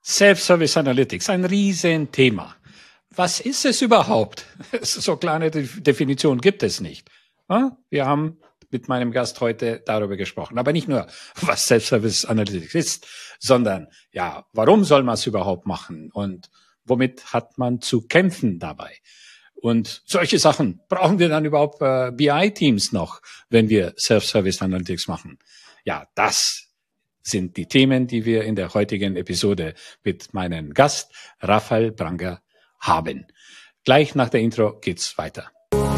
Self-Service Analytics, ein Riesenthema. Was ist es überhaupt? So kleine Definition gibt es nicht. Wir haben mit meinem Gast heute darüber gesprochen. Aber nicht nur, was Self-Service Analytics ist, sondern, ja, warum soll man es überhaupt machen? Und womit hat man zu kämpfen dabei? Und solche Sachen. Brauchen wir dann überhaupt BI-Teams noch, wenn wir Self-Service Analytics machen? Ja, das sind die Themen, die wir in der heutigen Episode mit meinem Gast Raphael Branger haben. Gleich nach der Intro geht's weiter.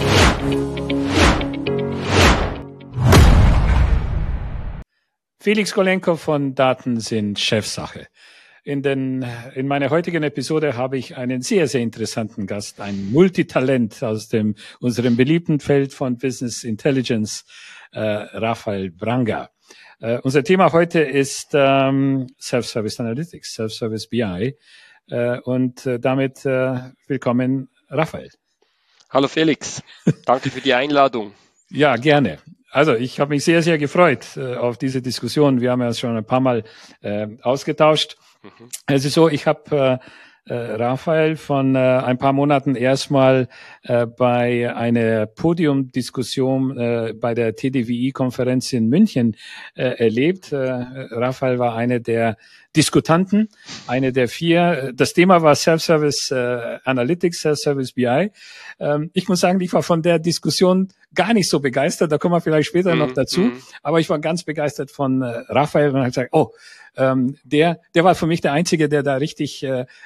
Felix Golenko von Daten sind Chefsache. In meiner heutigen Episode habe ich einen sehr, sehr interessanten Gast, ein Multitalent aus unserem beliebten Feld von Business Intelligence, Raphael Branger. Unser Thema heute ist Self-Service Analytics, Self-Service BI. Und damit willkommen, Raphael. Hallo Felix, danke für die Einladung. Ja, gerne. Also ich habe mich sehr, sehr gefreut auf diese Diskussion. Wir haben ja schon ein paar Mal ausgetauscht. Es ist so, ich habe Raphael von ein paar Monaten erstmal bei einer Podiumdiskussion bei der TDWI-Konferenz in München erlebt. Raphael war einer der Diskutanten, eine der 4. Das Thema war Self-Service Analytics, Self-Service BI. Ich muss sagen, ich war von der Diskussion gar nicht so begeistert. Da kommen wir vielleicht später noch dazu. Aber ich war ganz begeistert von Raphael und habe gesagt, der war für mich der Einzige, der da richtig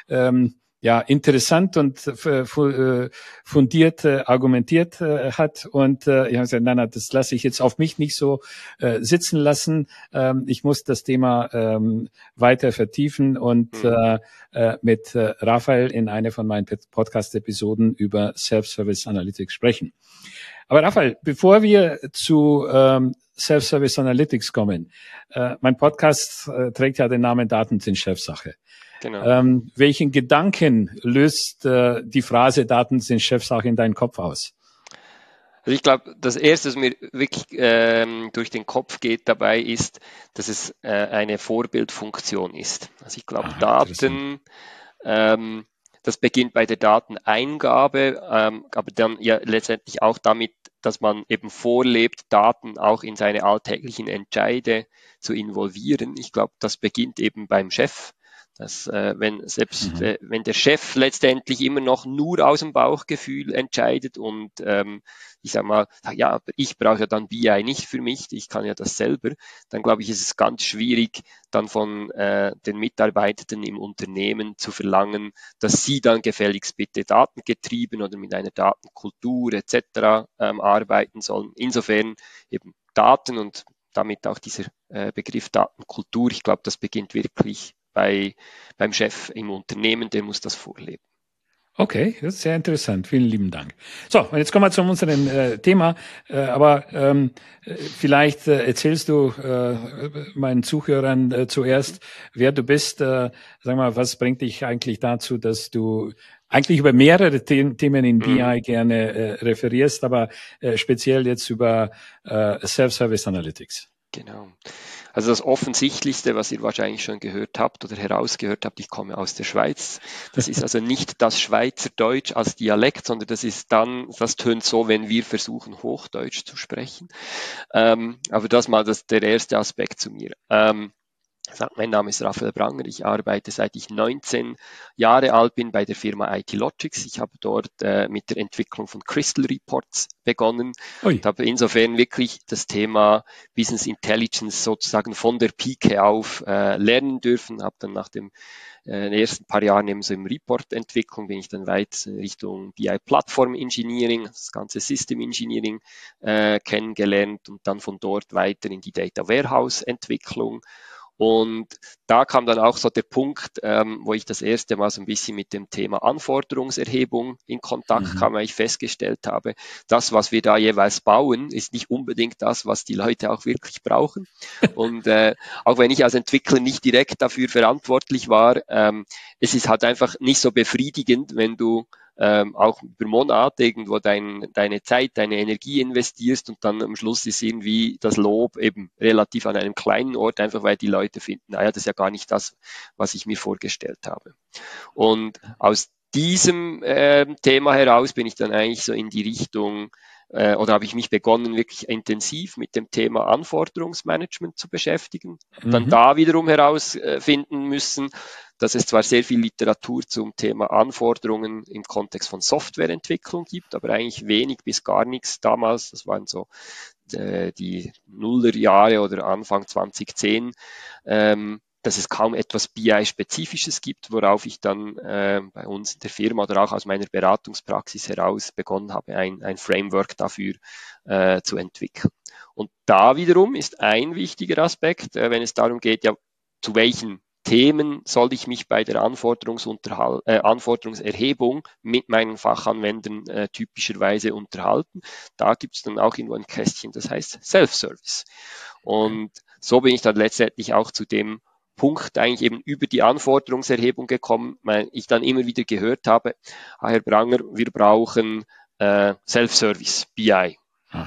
interessant und fundiert argumentiert hat. Und ich habe gesagt, nein, das lasse ich jetzt auf mich nicht so sitzen lassen. Ich muss das Thema weiter vertiefen und mit Raphael in einer von meinen Podcast-Episoden über Self-Service Analytics sprechen. Aber Raphael, bevor wir zu Self-Service Analytics kommen, mein Podcast trägt ja den Namen Daten sind Chefsache. Genau. Welchen Gedanken löst die Phrase Daten sind Chefsache in deinen Kopf aus? Also ich glaube, das Erste, was mir wirklich durch den Kopf geht dabei ist, dass es eine Vorbildfunktion ist. Also ich glaube, Daten, das beginnt bei der Dateneingabe, aber dann ja letztendlich auch damit, dass man eben vorlebt, Daten auch in seine alltäglichen Entscheide zu involvieren. Ich glaube, das beginnt eben beim Chef. Dass wenn der Chef letztendlich immer noch nur aus dem Bauchgefühl entscheidet und ich sage mal, ja, ich brauche ja dann BI nicht für mich, ich kann ja das selber, dann glaube ich, ist es ganz schwierig, dann von den Mitarbeitern im Unternehmen zu verlangen, dass sie dann gefälligst bitte datengetrieben oder mit einer Datenkultur etc. Arbeiten sollen. Insofern eben Daten und damit auch dieser Begriff Datenkultur, ich glaube, das beginnt wirklich beim Chef im Unternehmen, der muss das vorleben. Okay, das ist sehr interessant. Vielen lieben Dank. So, und jetzt kommen wir zu unserem Thema. Aber vielleicht erzählst du meinen Zuhörern zuerst, wer du bist. Sag mal, was bringt dich eigentlich dazu, dass du eigentlich über mehrere Themen in BI gerne referierst, aber speziell jetzt über Self-Service Analytics? Genau. Also das Offensichtlichste, was ihr wahrscheinlich schon gehört habt oder herausgehört habt, ich komme aus der Schweiz. Das ist also nicht das Schweizerdeutsch als Dialekt, sondern das tönt so, wenn wir versuchen, Hochdeutsch zu sprechen. Aber das mal der erste Aspekt zu mir. Mein Name ist Raphael Branger, ich arbeite seit ich 19 Jahre alt bin bei der Firma IT-Logics. Ich habe dort mit der Entwicklung von Crystal Reports begonnen und habe insofern wirklich das Thema Business Intelligence sozusagen von der Pike auf lernen dürfen. Habe dann nach den ersten paar Jahren eben so im Report-Entwicklung bin ich dann weit Richtung BI-Plattform-Engineering, das ganze System-Engineering kennengelernt und dann von dort weiter in die Data-Warehouse-Entwicklung. Und da kam dann auch so der Punkt, wo ich das erste Mal so ein bisschen mit dem Thema Anforderungserhebung in Kontakt kam, weil ich festgestellt habe, das, was wir da jeweils bauen, ist nicht unbedingt das, was die Leute auch wirklich brauchen. Und auch wenn ich als Entwickler nicht direkt dafür verantwortlich war, es ist halt einfach nicht so befriedigend, wenn du auch über Monate irgendwo deine Zeit, deine Energie investierst und dann am Schluss ist irgendwie das Lob eben relativ an einem kleinen Ort, einfach weil die Leute finden, naja, das ist ja gar nicht das, was ich mir vorgestellt habe. Und aus diesem Thema heraus bin ich dann eigentlich so in die Richtung, oder habe ich mich begonnen, wirklich intensiv mit dem Thema Anforderungsmanagement zu beschäftigen. Dann da wiederum herausfinden müssen, dass es zwar sehr viel Literatur zum Thema Anforderungen im Kontext von Softwareentwicklung gibt, aber eigentlich wenig bis gar nichts damals. Das waren so die Nullerjahre oder Anfang 2010, dass es kaum etwas BI-Spezifisches gibt, worauf ich dann bei uns in der Firma oder auch aus meiner Beratungspraxis heraus begonnen habe, ein Framework dafür zu entwickeln. Und da wiederum ist ein wichtiger Aspekt, wenn es darum geht, ja, zu welchen Themen soll ich mich bei der Anforderungserhebung mit meinen Fachanwendern typischerweise unterhalten. Da gibt es dann auch irgendwo ein Kästchen, das heißt Self-Service. Und so bin ich dann letztendlich auch zu dem Punkt eigentlich eben über die Anforderungserhebung gekommen, weil ich dann immer wieder gehört habe, Herr Branger, wir brauchen Self-Service, BI.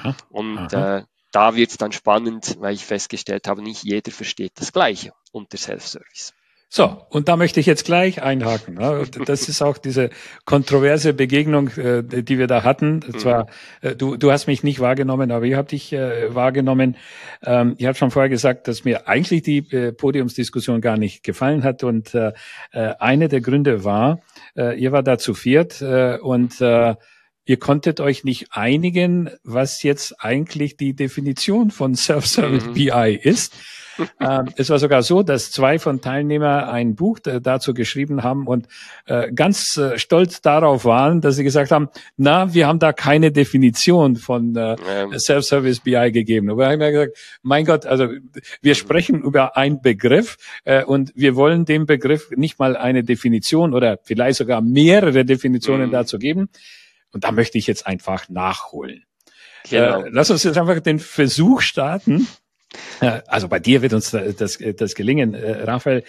Da wird es dann spannend, weil ich festgestellt habe, nicht jeder versteht das Gleiche unter Self-Service. So, und da möchte ich jetzt gleich einhaken. Das ist auch diese kontroverse Begegnung, die wir da hatten. Zwar, du hast mich nicht wahrgenommen, aber ich habe dich wahrgenommen. Ich habe schon vorher gesagt, dass mir eigentlich die Podiumsdiskussion gar nicht gefallen hat. Und eine der Gründe war, ihr war da zu viert und ihr konntet euch nicht einigen, was jetzt eigentlich die Definition von Self-Service BI ist. Es war sogar so, dass 2 von Teilnehmern ein Buch dazu geschrieben haben und ganz stolz darauf waren, dass sie gesagt haben, na, wir haben da keine Definition von Self-Service BI gegeben. Aber ich habe mir gesagt, mein Gott, also wir sprechen über einen Begriff und wir wollen dem Begriff nicht mal eine Definition oder vielleicht sogar mehrere Definitionen dazu geben. Und da möchte ich jetzt einfach nachholen. Genau. Lass uns jetzt einfach den Versuch starten. Also bei dir wird uns das gelingen, Raphael.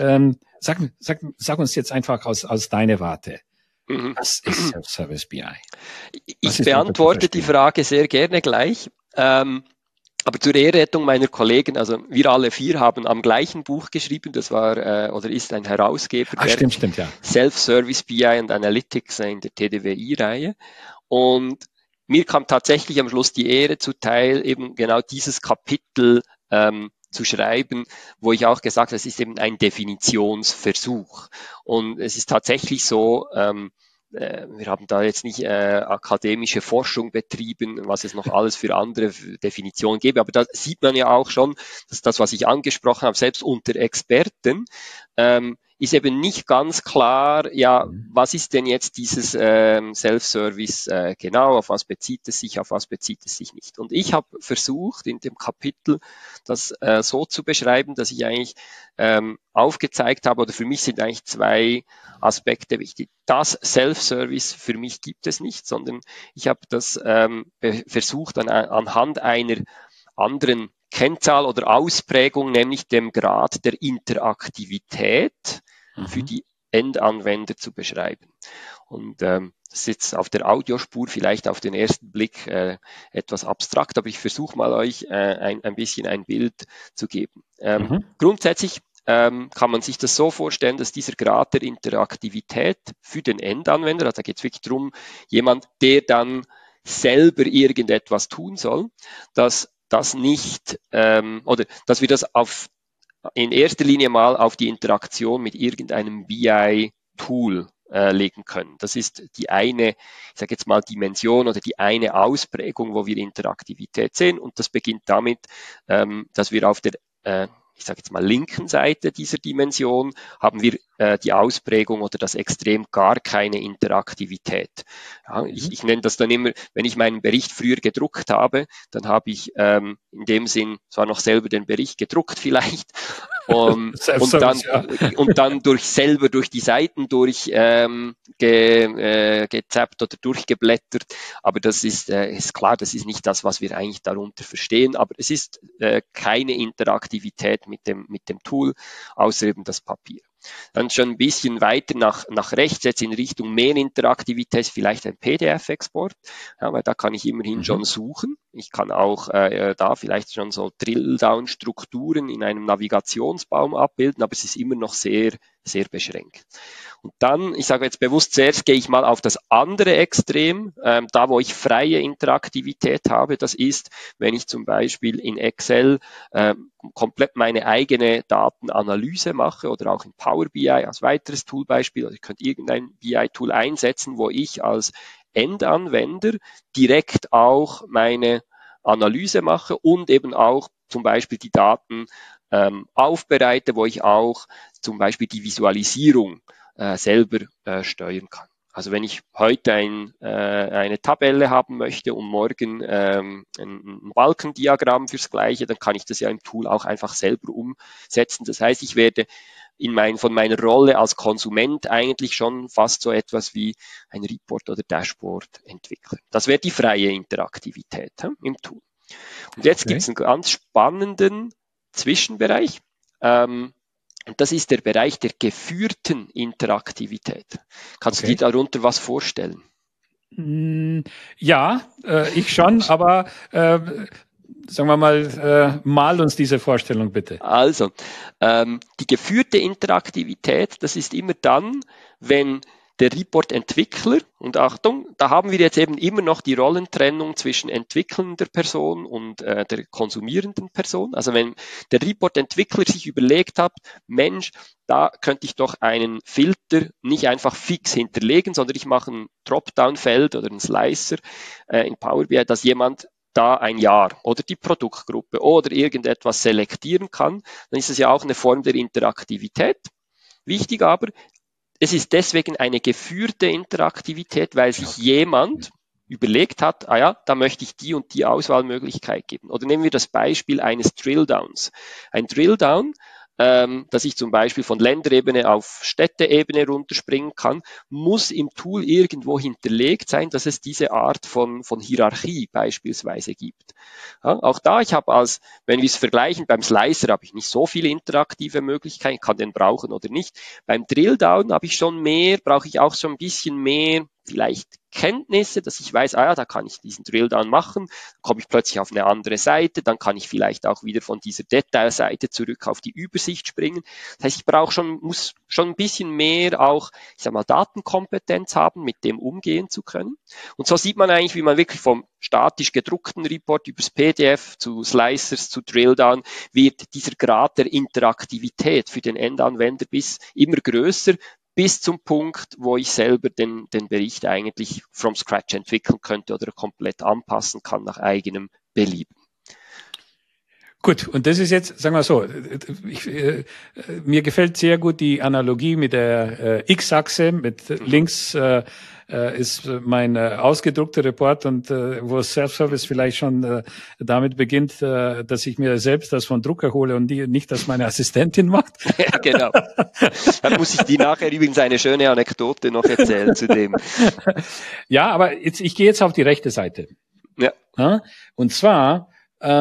Sag uns jetzt einfach aus deiner Warte. Was ist Self-Service BI? Ich beantworte die Frage sehr gerne gleich. Aber zur Ehrrettung meiner Kollegen, also wir alle 4 haben am gleichen Buch geschrieben, das war oder ist ein Herausgeber der stimmt, ja. Self-Service BI and Analytics in der TDWI-Reihe. Und mir kam tatsächlich am Schluss die Ehre zuteil, eben genau dieses Kapitel zu schreiben, wo ich auch gesagt habe, es ist eben ein Definitionsversuch. Und es ist tatsächlich so, wir haben da jetzt nicht akademische Forschung betrieben, was es noch alles für andere Definitionen gäbe, aber da sieht man ja auch schon, dass das, was ich angesprochen habe, selbst unter Experten, ist eben nicht ganz klar, ja, was ist denn jetzt dieses Self-Service genau, auf was bezieht es sich, auf was bezieht es sich nicht. Und ich habe versucht, in dem Kapitel das so zu beschreiben, dass ich eigentlich aufgezeigt habe, oder für mich sind eigentlich 2 Aspekte wichtig. Das Self-Service für mich gibt es nicht, sondern ich habe das versucht, anhand einer anderen Kennzahl oder Ausprägung, nämlich dem Grad der Interaktivität für die Endanwender zu beschreiben. Und das ist jetzt auf der Audiospur vielleicht auf den ersten Blick etwas abstrakt, aber ich versuche mal euch ein bisschen ein Bild zu geben. Grundsätzlich kann man sich das so vorstellen, dass dieser Grad der Interaktivität für den Endanwender, also da geht es wirklich darum, jemand, der dann selber irgendetwas tun soll, dass das nicht oder dass wir das in erster Linie mal auf die Interaktion mit irgendeinem BI-Tool legen können. Das ist die eine, ich sage jetzt mal, Dimension oder die eine Ausprägung, wo wir Interaktivität sehen. Und das beginnt damit, dass wir auf der ich sage jetzt mal linken Seite dieser Dimension haben wir die Ausprägung oder das Extrem gar keine Interaktivität. Ja, ich nenne das dann immer, wenn ich meinen Bericht früher gedruckt habe, dann habe ich in dem Sinn zwar noch selber den Bericht gedruckt vielleicht und dann durch die Seiten gezappt oder durchgeblättert, aber das ist klar, das ist nicht das, was wir eigentlich darunter verstehen, aber es ist keine Interaktivität mit dem Tool, außer eben das Papier. Dann schon ein bisschen weiter nach rechts, jetzt in Richtung mehr Interaktivität, vielleicht ein PDF-Export, ja, weil da kann ich immerhin schon suchen. Ich kann auch da vielleicht schon so Drill-Down-Strukturen in einem Navigationsbaum abbilden, aber es ist immer noch sehr, sehr beschränkt. Und dann, ich sage jetzt bewusst, zuerst gehe ich mal auf das andere Extrem, da wo ich freie Interaktivität habe. Das ist, wenn ich zum Beispiel in Excel komplett meine eigene Datenanalyse mache oder auch in Power BI als weiteres Toolbeispiel. Also ihr könnt irgendein BI-Tool einsetzen, wo ich als Endanwender direkt auch meine Analyse mache und eben auch zum Beispiel die Daten aufbereite, wo ich auch zum Beispiel die Visualisierung selber steuern kann. Also wenn ich heute eine Tabelle haben möchte und morgen ein Balkendiagramm fürs Gleiche, dann kann ich das ja im Tool auch einfach selber umsetzen. Das heißt, ich werde von meiner Rolle als Konsument eigentlich schon fast so etwas wie ein Report oder Dashboard entwickeln. Das wäre die freie Interaktivität im Tool. Und jetzt gibt es einen ganz spannenden Zwischenbereich. Und das ist der Bereich der geführten Interaktivität. Kannst du dir darunter was vorstellen? Ja, ich schon, aber sagen wir mal, mal uns diese Vorstellung bitte. Also, die geführte Interaktivität, das ist immer dann, wenn der Report-Entwickler, und Achtung, da haben wir jetzt eben immer noch die Rollentrennung zwischen entwickelnder Person und der konsumierenden Person. Also wenn der Report-Entwickler sich überlegt hat, Mensch, da könnte ich doch einen Filter nicht einfach fix hinterlegen, sondern ich mache ein Dropdown-Feld oder einen Slicer in Power BI, dass jemand da ein Jahr oder die Produktgruppe oder irgendetwas selektieren kann, dann ist es ja auch eine Form der Interaktivität. Wichtig aber, es ist deswegen eine geführte Interaktivität, weil sich jemand überlegt hat, da möchte ich die und die Auswahlmöglichkeit geben. Oder nehmen wir das Beispiel eines Drilldowns. Ein Drilldown, dass ich zum Beispiel von Länderebene auf Städteebene runterspringen kann, muss im Tool irgendwo hinterlegt sein, dass es diese Art von Hierarchie beispielsweise gibt. Ja, auch da, wenn wir es vergleichen, beim Slicer habe ich nicht so viele interaktive Möglichkeiten, kann den brauchen oder nicht. Beim Drilldown brauche ich auch schon ein bisschen mehr vielleicht Kenntnisse, dass ich weiß, da kann ich diesen Drilldown machen, dann komme ich plötzlich auf eine andere Seite, dann kann ich vielleicht auch wieder von dieser Detailseite zurück auf die Übersicht springen. Das heißt, muss schon ein bisschen mehr auch, Datenkompetenz haben, mit dem umgehen zu können. Und so sieht man eigentlich, wie man wirklich vom statisch gedruckten Report übers PDF zu Slicers, zu Drilldown, wird dieser Grad der Interaktivität für den Endanwender immer größer, bis zum Punkt, wo ich selber den Bericht eigentlich from scratch entwickeln könnte oder komplett anpassen kann nach eigenem Belieben. Gut, und das ist jetzt, sagen wir so, mir gefällt sehr gut die Analogie mit der X-Achse, mit links ist mein ausgedruckter Report und wo Self-Service vielleicht schon damit beginnt, dass ich mir selbst das von Drucker hole und nicht, dass meine Assistentin macht. Ja, genau. Dann muss ich dir nachher übrigens eine schöne Anekdote noch erzählen zu dem. Ja, aber ich gehe jetzt auf die rechte Seite. Ja. Und zwar,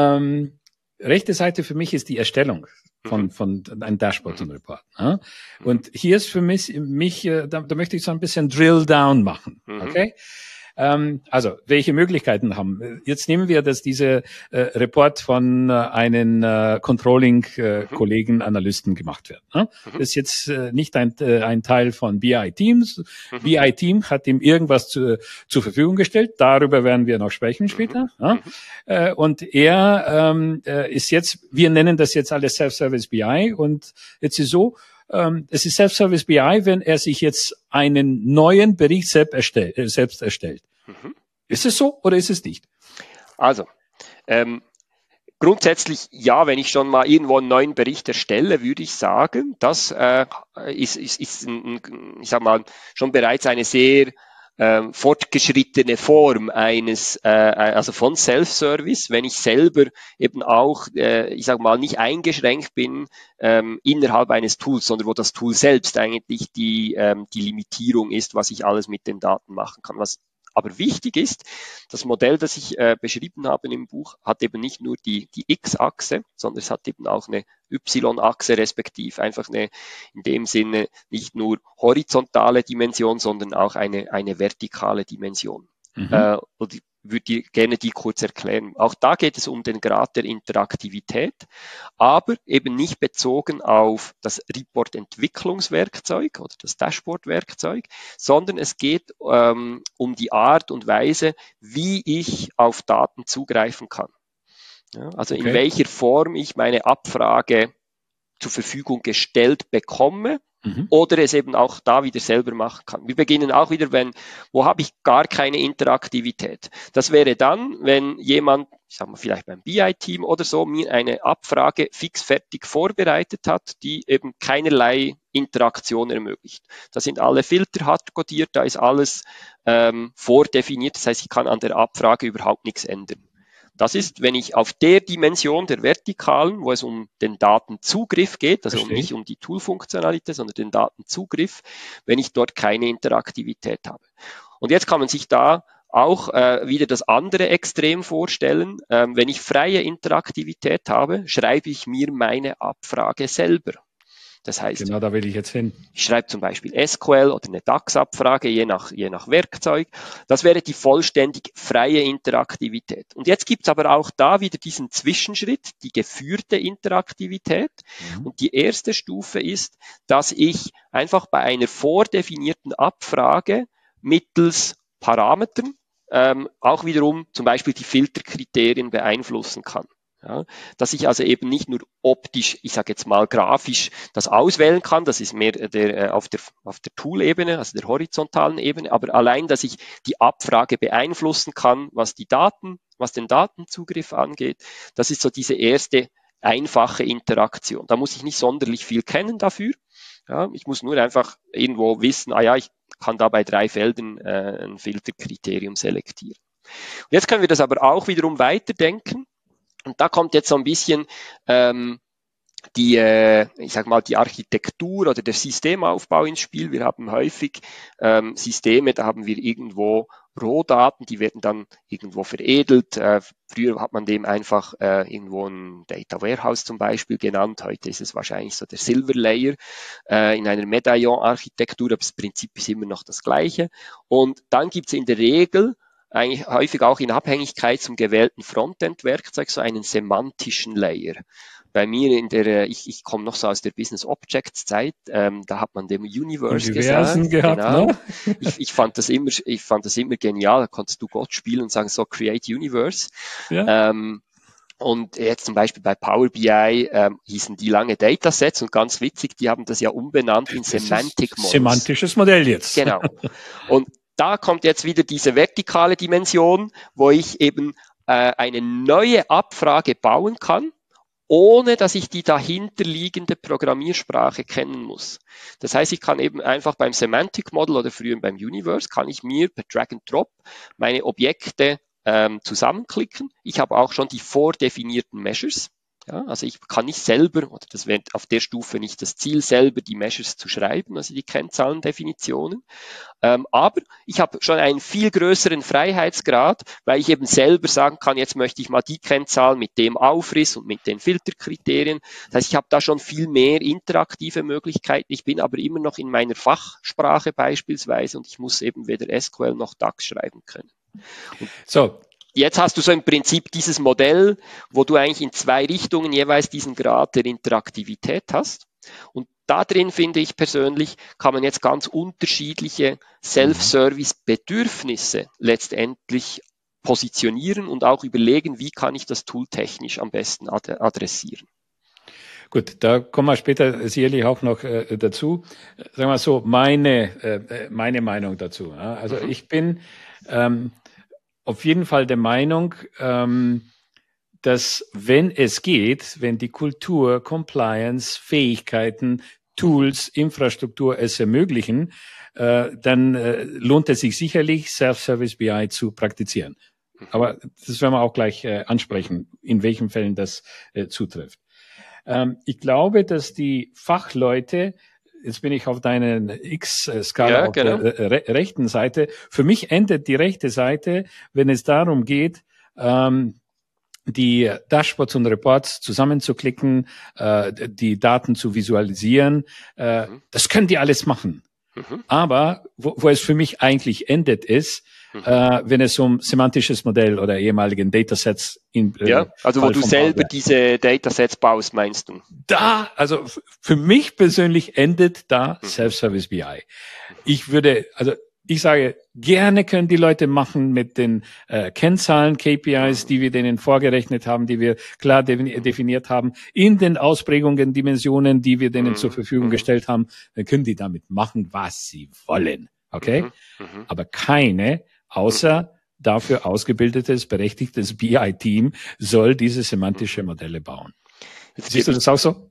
rechte Seite für mich ist die Erstellung von einem Dashboard und Report. Ja? Und hier ist für mich da möchte ich so ein bisschen Drill Down machen. Okay? Also, welche Möglichkeiten haben? Jetzt nehmen wir, dass diese Report von einen Controlling-Kollegen, Analysten gemacht wird. Ne? Das ist jetzt nicht ein Teil von BI-Teams. BI-Team hat ihm irgendwas zur Verfügung gestellt. Darüber werden wir noch sprechen später. Ja? Und er ist jetzt, wir nennen das jetzt alles Self-Service BI. Und jetzt ist so, es ist Self-Service BI, wenn er sich jetzt einen neuen Bericht selbst erstellt. Ist es so oder ist es nicht? Also, grundsätzlich ja, wenn ich schon mal irgendwo einen neuen Bericht erstelle, würde ich sagen, das ist schon bereits eine sehr fortgeschrittene Form also von Self-Service, wenn ich selber eben auch, nicht eingeschränkt bin innerhalb eines Tools, sondern wo das Tool selbst eigentlich die Limitierung ist, was ich alles mit den Daten machen kann. Was Aber wichtig ist, das Modell, das ich beschrieben habe im Buch, hat eben nicht nur die X-Achse, sondern es hat eben auch eine Y-Achse respektive einfach eine, in dem Sinne nicht nur horizontale Dimension, sondern auch eine vertikale Dimension. Und ich würde gerne die kurz erklären. Auch da geht es um den Grad der Interaktivität, aber eben nicht bezogen auf das Report-Entwicklungswerkzeug oder das Dashboard-Werkzeug, sondern es geht um die Art und Weise, wie ich auf Daten zugreifen kann. Ja, also in welcher Form ich meine Abfrage zur Verfügung gestellt bekomme oder es eben auch da wieder selber machen kann. Wir beginnen auch wieder, wo habe ich gar keine Interaktivität? Das wäre dann, wenn jemand, ich sag mal vielleicht beim BI-Team oder so, mir eine Abfrage fixfertig vorbereitet hat, die eben keinerlei Interaktion ermöglicht. Da sind alle Filter hart codiert, da ist alles vordefiniert, das heißt, ich kann an der Abfrage überhaupt nichts ändern. Das ist, wenn ich auf der Dimension der Vertikalen, wo es um den Datenzugriff geht, also nicht um die Tool-Funktionalität, sondern den Datenzugriff, wenn ich dort keine Interaktivität habe. Und jetzt kann man sich da auch wieder das andere Extrem vorstellen. Wenn ich freie Interaktivität habe, schreibe ich mir meine Abfrage selber. Das heißt, genau, da will ich jetzt hin. Ich schreibe zum Beispiel SQL oder eine DAX-Abfrage, je nach Werkzeug. Das wäre die vollständig freie Interaktivität. Und jetzt gibt's aber auch da wieder diesen Zwischenschritt, die geführte Interaktivität. Und die erste Stufe ist, dass ich einfach bei einer vordefinierten Abfrage mittels Parametern auch wiederum zum Beispiel die Filterkriterien beeinflussen kann. Ja, dass ich also eben nicht nur optisch, ich sage jetzt mal grafisch, das auswählen kann, das ist mehr auf der Tool-Ebene, also der horizontalen Ebene, aber allein, dass ich die Abfrage beeinflussen kann, was den Datenzugriff angeht, das ist so diese erste einfache Interaktion. Da muss ich nicht sonderlich viel kennen dafür. Ja, ich muss nur einfach irgendwo wissen, ich kann da bei 3 Feldern ein Filterkriterium selektieren. Und jetzt können wir das aber auch wiederum weiterdenken. Und da kommt jetzt so ein bisschen die Architektur oder der Systemaufbau ins Spiel. Wir haben häufig Systeme, da haben wir irgendwo Rohdaten, die werden dann irgendwo veredelt. Früher hat man dem einfach irgendwo ein Data Warehouse zum Beispiel genannt. Heute ist es wahrscheinlich so der Silver Layer in einer Medaillon-Architektur, aber das Prinzip ist immer noch das gleiche. Und dann gibt es in der Regel eigentlich häufig auch in Abhängigkeit zum gewählten Frontend-Werkzeug so einen semantischen Layer. Bei mir ich komme noch so aus der Business Objects Zeit, da hat man dem Universe gesagt. Gehabt, genau. Ne? Ich fand das immer genial. Da konntest du Gott spielen und sagen so Create Universe. Ja. Und jetzt zum Beispiel bei Power BI hießen die lange Datasets und ganz witzig, die haben das ja umbenannt in Semantic Models. Semantisches Modell jetzt. Genau. Und da kommt jetzt wieder diese vertikale Dimension, wo ich eben eine neue Abfrage bauen kann, ohne dass ich die dahinterliegende Programmiersprache kennen muss. Das heißt, ich kann eben einfach beim Semantic Model oder früher beim Universe, kann ich mir per Drag and Drop meine Objekte zusammenklicken. Ich habe auch schon die vordefinierten Measures. Ja, also ich kann nicht selber, oder das wäre auf der Stufe nicht das Ziel, selber die Measures zu schreiben, also die Kennzahlendefinitionen. Aber ich habe schon einen viel größeren Freiheitsgrad, weil ich eben selber sagen kann, jetzt möchte ich mal die Kennzahl mit dem Aufriss und mit den Filterkriterien. Das heißt, ich habe da schon viel mehr interaktive Möglichkeiten. Ich bin aber immer noch in meiner Fachsprache beispielsweise und ich muss eben weder SQL noch DAX schreiben können. Und so. Jetzt hast du so im Prinzip dieses Modell, wo du eigentlich in 2 Richtungen jeweils diesen Grad der Interaktivität hast. Und da drin, finde ich persönlich, kann man jetzt ganz unterschiedliche Self-Service-Bedürfnisse letztendlich positionieren und auch überlegen, wie kann ich das Tool technisch am besten adressieren. Gut, da kommen wir später sicherlich auch noch dazu. Sagen wir so, meine Meinung dazu. Ja? Also ich bin auf jeden Fall der Meinung, dass wenn es geht, wenn die Kultur, Compliance, Fähigkeiten, Tools, Infrastruktur es ermöglichen, dann lohnt es sich sicherlich, Self-Service BI zu praktizieren. Aber das werden wir auch gleich ansprechen, in welchen Fällen das zutrifft. Ich glaube, dass die Fachleute jetzt bin ich auf deiner X-Skala auf genau. der rechten Seite. Für mich endet die rechte Seite, wenn es darum geht, die Dashboards und Reports zusammenzuklicken, die Daten zu visualisieren. Das können die alles machen. Aber wo es für mich eigentlich endet ist, wenn es um semantisches Modell oder ehemaligen Datasets also wo du selber diese Datasets baust, meinst du? Da, also für mich persönlich endet da Self-Service BI. Ich sage, gerne können die Leute machen mit den Kennzahlen, KPIs, die wir denen vorgerechnet haben, die wir klar definiert haben, in den Ausprägungen, Dimensionen, die wir denen zur Verfügung gestellt haben, dann können die damit machen, was sie wollen. Okay? Aber keine, außer dafür ausgebildetes, berechtigtes BI-Team soll diese semantische Modelle bauen. Siehst du das auch so?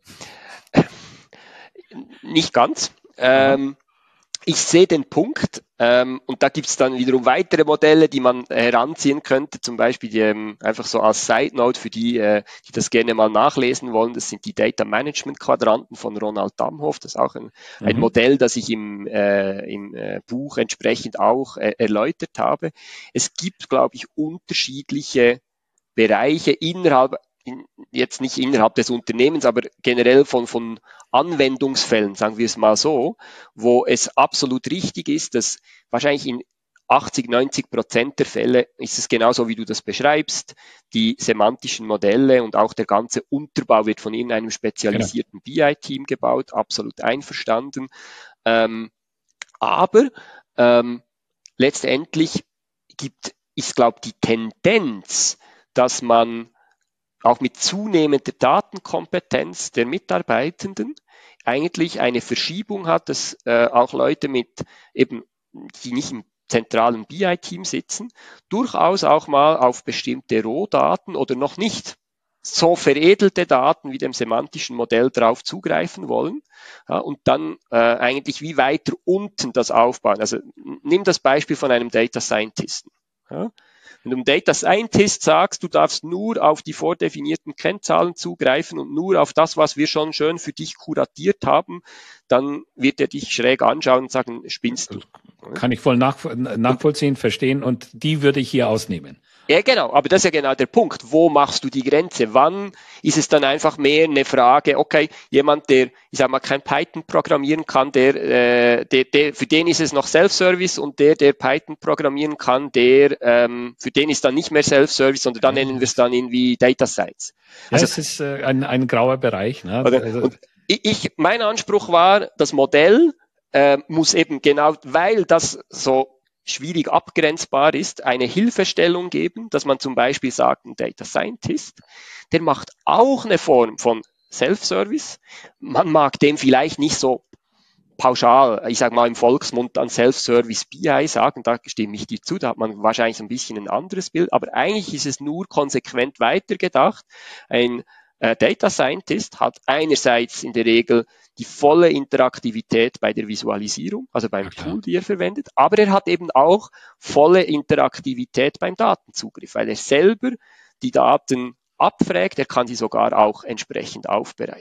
Nicht ganz. Ich sehe den Punkt, und da gibt es dann wiederum weitere Modelle, die man heranziehen könnte, zum Beispiel einfach so als Side Note für die das gerne mal nachlesen wollen, das sind die Data Management Quadranten von Ronald Damhoff, das ist auch ein Modell, das ich im Buch entsprechend auch erläutert habe. Es gibt, glaube ich, unterschiedliche Bereiche jetzt nicht innerhalb des Unternehmens, aber generell von Anwendungsfällen, sagen wir es mal so, wo es absolut richtig ist, dass wahrscheinlich in 80-90% der Fälle ist es genauso, wie du das beschreibst. Die semantischen Modelle und auch der ganze Unterbau wird von irgendeinem spezialisierten BI-Team gebaut, absolut einverstanden. Aber letztendlich ist, glaube ich, die Tendenz, dass man auch mit zunehmender Datenkompetenz der Mitarbeitenden eigentlich eine Verschiebung hat, dass auch Leute die nicht im zentralen BI-Team sitzen, durchaus auch mal auf bestimmte Rohdaten oder noch nicht so veredelte Daten wie dem semantischen Modell drauf zugreifen wollen, und dann eigentlich wie weiter unten das aufbauen. Also nimm das Beispiel von einem Data Scientisten. Ja. Wenn du einem Data Scientist sagst, du darfst nur auf die vordefinierten Kennzahlen zugreifen und nur auf das, was wir schon schön für dich kuratiert haben, dann wird er dich schräg anschauen und sagen, spinnst du. Kann ich voll nachvollziehen, verstehen, und die würde ich hier ausnehmen. Ja, genau, aber das ist ja genau der Punkt. Wo machst du die Grenze? Wann ist es dann einfach mehr eine Frage, okay, jemand, der, ich sag mal, kein Python programmieren kann, für den ist es noch Self-Service, und der Python programmieren kann, für den ist dann nicht mehr Self-Service, sondern dann nennen wir es dann irgendwie Data Science. Also, es ist ein grauer Bereich. Ne? Und mein Anspruch war, das Modell muss eben genau, weil das so schwierig abgrenzbar ist, eine Hilfestellung geben, dass man zum Beispiel sagt, ein Data Scientist, der macht auch eine Form von Self-Service. Man mag dem vielleicht nicht so pauschal, ich sage mal im Volksmund dann Self-Service BI sagen, da stimme ich dir zu, da hat man wahrscheinlich so ein bisschen ein anderes Bild, aber eigentlich ist es nur konsequent weitergedacht. Ein Data Scientist hat einerseits in der Regel die volle Interaktivität bei der Visualisierung, also beim Tool, die er verwendet, aber er hat eben auch volle Interaktivität beim Datenzugriff, weil er selber die Daten abfragt, er kann sie sogar auch entsprechend aufbereiten.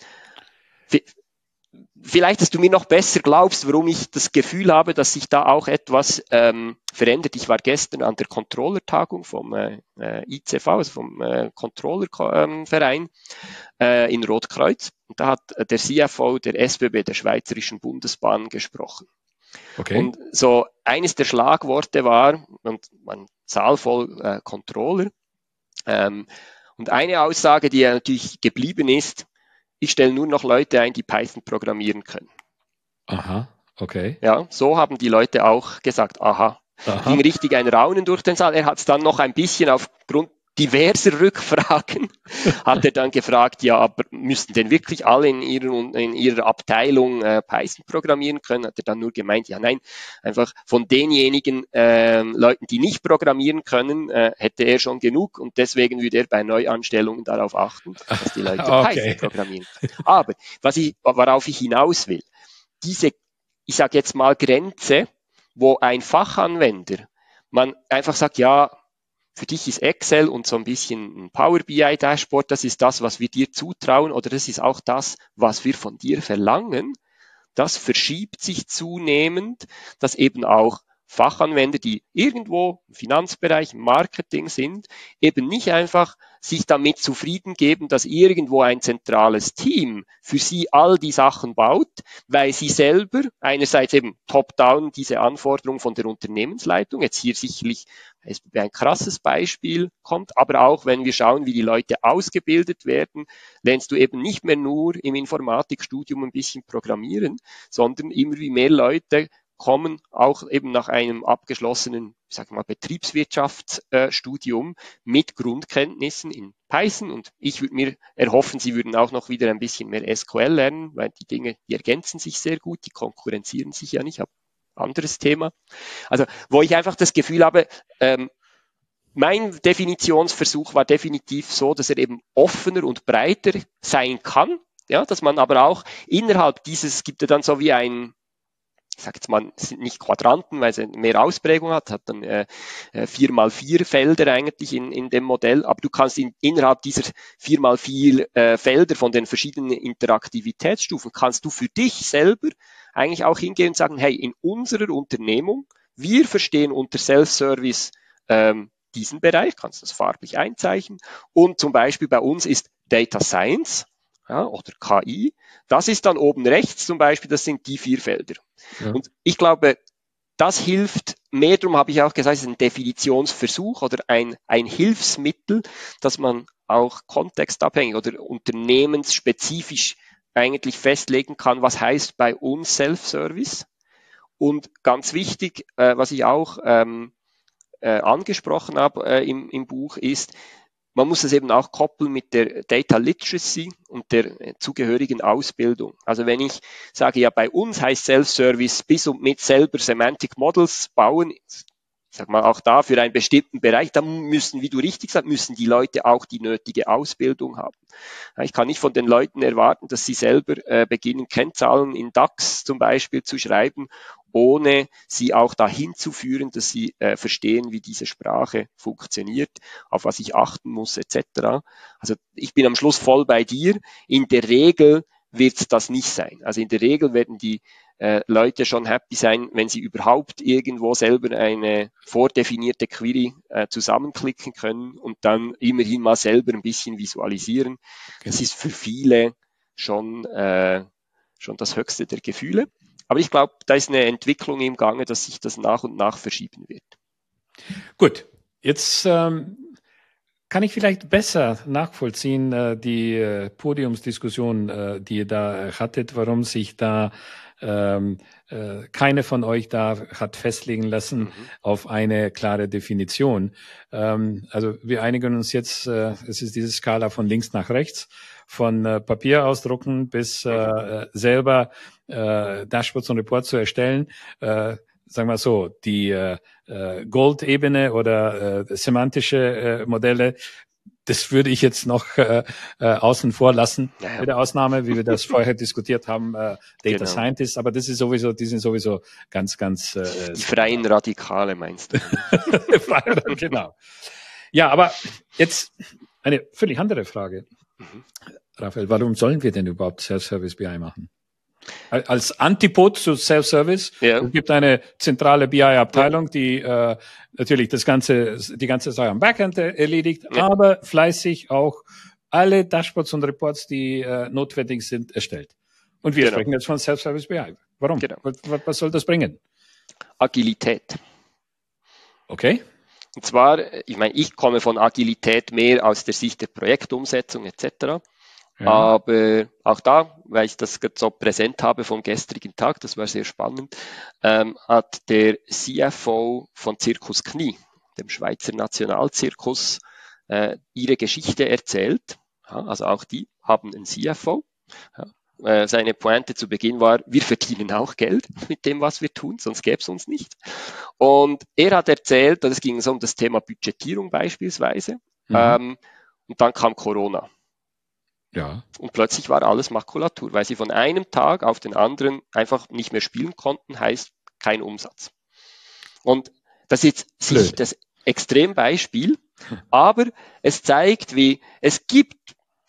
Vielleicht, dass du mir noch besser glaubst, warum ich das Gefühl habe, dass sich da auch etwas verändert. Ich war gestern an der Controller-Tagung vom ICV, also vom Controller-Verein in Rotkreuz. Und da hat der CFO der SBB, der Schweizerischen Bundesbahn, gesprochen. Okay. Und so eines der Schlagworte war, und eine Zahl voll Controller. Und eine Aussage, die ja natürlich geblieben ist, ich stelle nur noch Leute ein, die Python programmieren können. Aha, okay. Ja, so haben die Leute auch gesagt, aha. Ging richtig ein Raunen durch den Saal. Er hat es dann noch ein bisschen aufgrund diverser Rückfragen, hat er dann gefragt, ja, aber müssten denn wirklich alle in ihrer Abteilung Python programmieren können? Hat er dann nur gemeint, ja nein, einfach von denjenigen Leuten, die nicht programmieren können, hätte er schon genug, und deswegen würde er bei Neuanstellungen darauf achten, dass die Leute Python programmieren können. Aber worauf ich hinaus will, diese, ich sage jetzt mal, Grenze, wo ein Fachanwender, man einfach sagt, ja, für dich ist Excel und so ein bisschen ein Power BI Dashboard, das ist das, was wir dir zutrauen, oder das ist auch das, was wir von dir verlangen, das verschiebt sich zunehmend, dass eben auch Fachanwender, die irgendwo im Finanzbereich, im Marketing sind, eben nicht einfach sich damit zufrieden geben, dass irgendwo ein zentrales Team für sie all die Sachen baut, weil sie selber einerseits eben top-down diese Anforderung von der Unternehmensleitung, jetzt hier sicherlich ein krasses Beispiel kommt, aber auch wenn wir schauen, wie die Leute ausgebildet werden, lernst du eben nicht mehr nur im Informatikstudium ein bisschen programmieren, sondern immer wie mehr Leute kommen auch eben nach einem abgeschlossenen, ich sage mal, Betriebswirtschaftsstudium mit Grundkenntnissen in Python, und ich würde mir erhoffen, sie würden auch noch wieder ein bisschen mehr SQL lernen, weil die Dinge, die ergänzen sich sehr gut, die konkurrenzieren sich ja nicht, aber anderes Thema. Also wo ich einfach das Gefühl habe, mein Definitionsversuch war definitiv so, dass er eben offener und breiter sein kann, ja, dass man aber auch innerhalb dieses, es gibt ja dann so wie ein, ich sage jetzt mal, es sind nicht Quadranten, weil es mehr Ausprägung hat dann 4x4 Felder eigentlich in dem Modell, aber du kannst innerhalb dieser 4x4 Felder von den verschiedenen Interaktivitätsstufen, kannst du für dich selber eigentlich auch hingehen und sagen, hey, in unserer Unternehmung, wir verstehen unter Self-Service diesen Bereich, kannst das farblich einzeichnen, und zum Beispiel bei uns ist Data Science, ja, oder KI, das ist dann oben rechts zum Beispiel, das sind die 4 Felder. Ja. Und ich glaube, das hilft mehr, darum habe ich auch gesagt, es ist ein Definitionsversuch oder ein Hilfsmittel, dass man auch kontextabhängig oder unternehmensspezifisch eigentlich festlegen kann, was heißt bei uns Self-Service. Und ganz wichtig, was ich auch angesprochen habe im Buch ist, man muss es eben auch koppeln mit der Data Literacy und der zugehörigen Ausbildung. Also wenn ich sage, ja, bei uns heißt Self-Service bis und mit selber Semantic Models bauen, ich sag mal auch da für einen bestimmten Bereich, dann müssen, wie du richtig sagst, müssen die Leute auch die nötige Ausbildung haben. Ich kann nicht von den Leuten erwarten, dass sie selber beginnen, Kennzahlen in DAX zum Beispiel zu schreiben, ohne sie auch dahin zu führen, dass sie verstehen, wie diese Sprache funktioniert, auf was ich achten muss, etc. Also ich bin am Schluss voll bei dir. In der Regel wird es das nicht sein. Also in der Regel werden die Leute schon happy sein, wenn sie überhaupt irgendwo selber eine vordefinierte Query zusammenklicken können und dann immerhin mal selber ein bisschen visualisieren. Okay. Das ist für viele schon das höchste der Gefühle. Aber ich glaube, da ist eine Entwicklung im Gange, dass sich das nach und nach verschieben wird. Gut, jetzt kann ich vielleicht besser nachvollziehen, die Podiumsdiskussion, die ihr da hattet, warum sich da keine von euch da hat festlegen lassen auf eine klare Definition. Also wir einigen uns jetzt, es ist diese Skala von links nach rechts, von Papier ausdrucken bis selber Dashboards und Reports zu erstellen. Sagen wir so, die Gold-Ebene oder semantische Modelle, das würde ich jetzt noch außen vor lassen, mit der Ausnahme, wie wir das vorher diskutiert haben, Data Scientists, aber das ist sowieso, die sind sowieso ganz die freien Radikale meinst du? Genau. Ja, aber jetzt eine völlig andere Frage. Raphael, warum sollen wir denn überhaupt Self-Service BI machen? Als Antipod zu Self-Service. Ja. Es gibt eine zentrale BI-Abteilung, die natürlich die ganze Sache am Backend erledigt, aber fleißig auch alle Dashboards und Reports, die notwendig sind, erstellt. Und wir sprechen jetzt von Self-Service BI. Warum? Genau. Was soll das bringen? Agilität. Okay. Und zwar, ich meine, ich komme von Agilität mehr aus der Sicht der Projektumsetzung etc. Ja. Aber auch da, weil ich das so präsent habe vom gestrigen Tag, das war sehr spannend, hat der CFO von Zirkus Knie, dem Schweizer Nationalzirkus, ihre Geschichte erzählt. Ja, also auch die haben einen CFO. Ja. Seine Pointe zu Beginn war, wir verdienen auch Geld mit dem, was wir tun, sonst gäbe es uns nicht. Und er hat erzählt, es ging so um das Thema Budgetierung beispielsweise, und dann kam Corona. Ja. Und plötzlich war alles Makulatur, weil sie von einem Tag auf den anderen einfach nicht mehr spielen konnten, heißt kein Umsatz. Und das ist jetzt nicht das Extrembeispiel, aber es zeigt, wie es gibt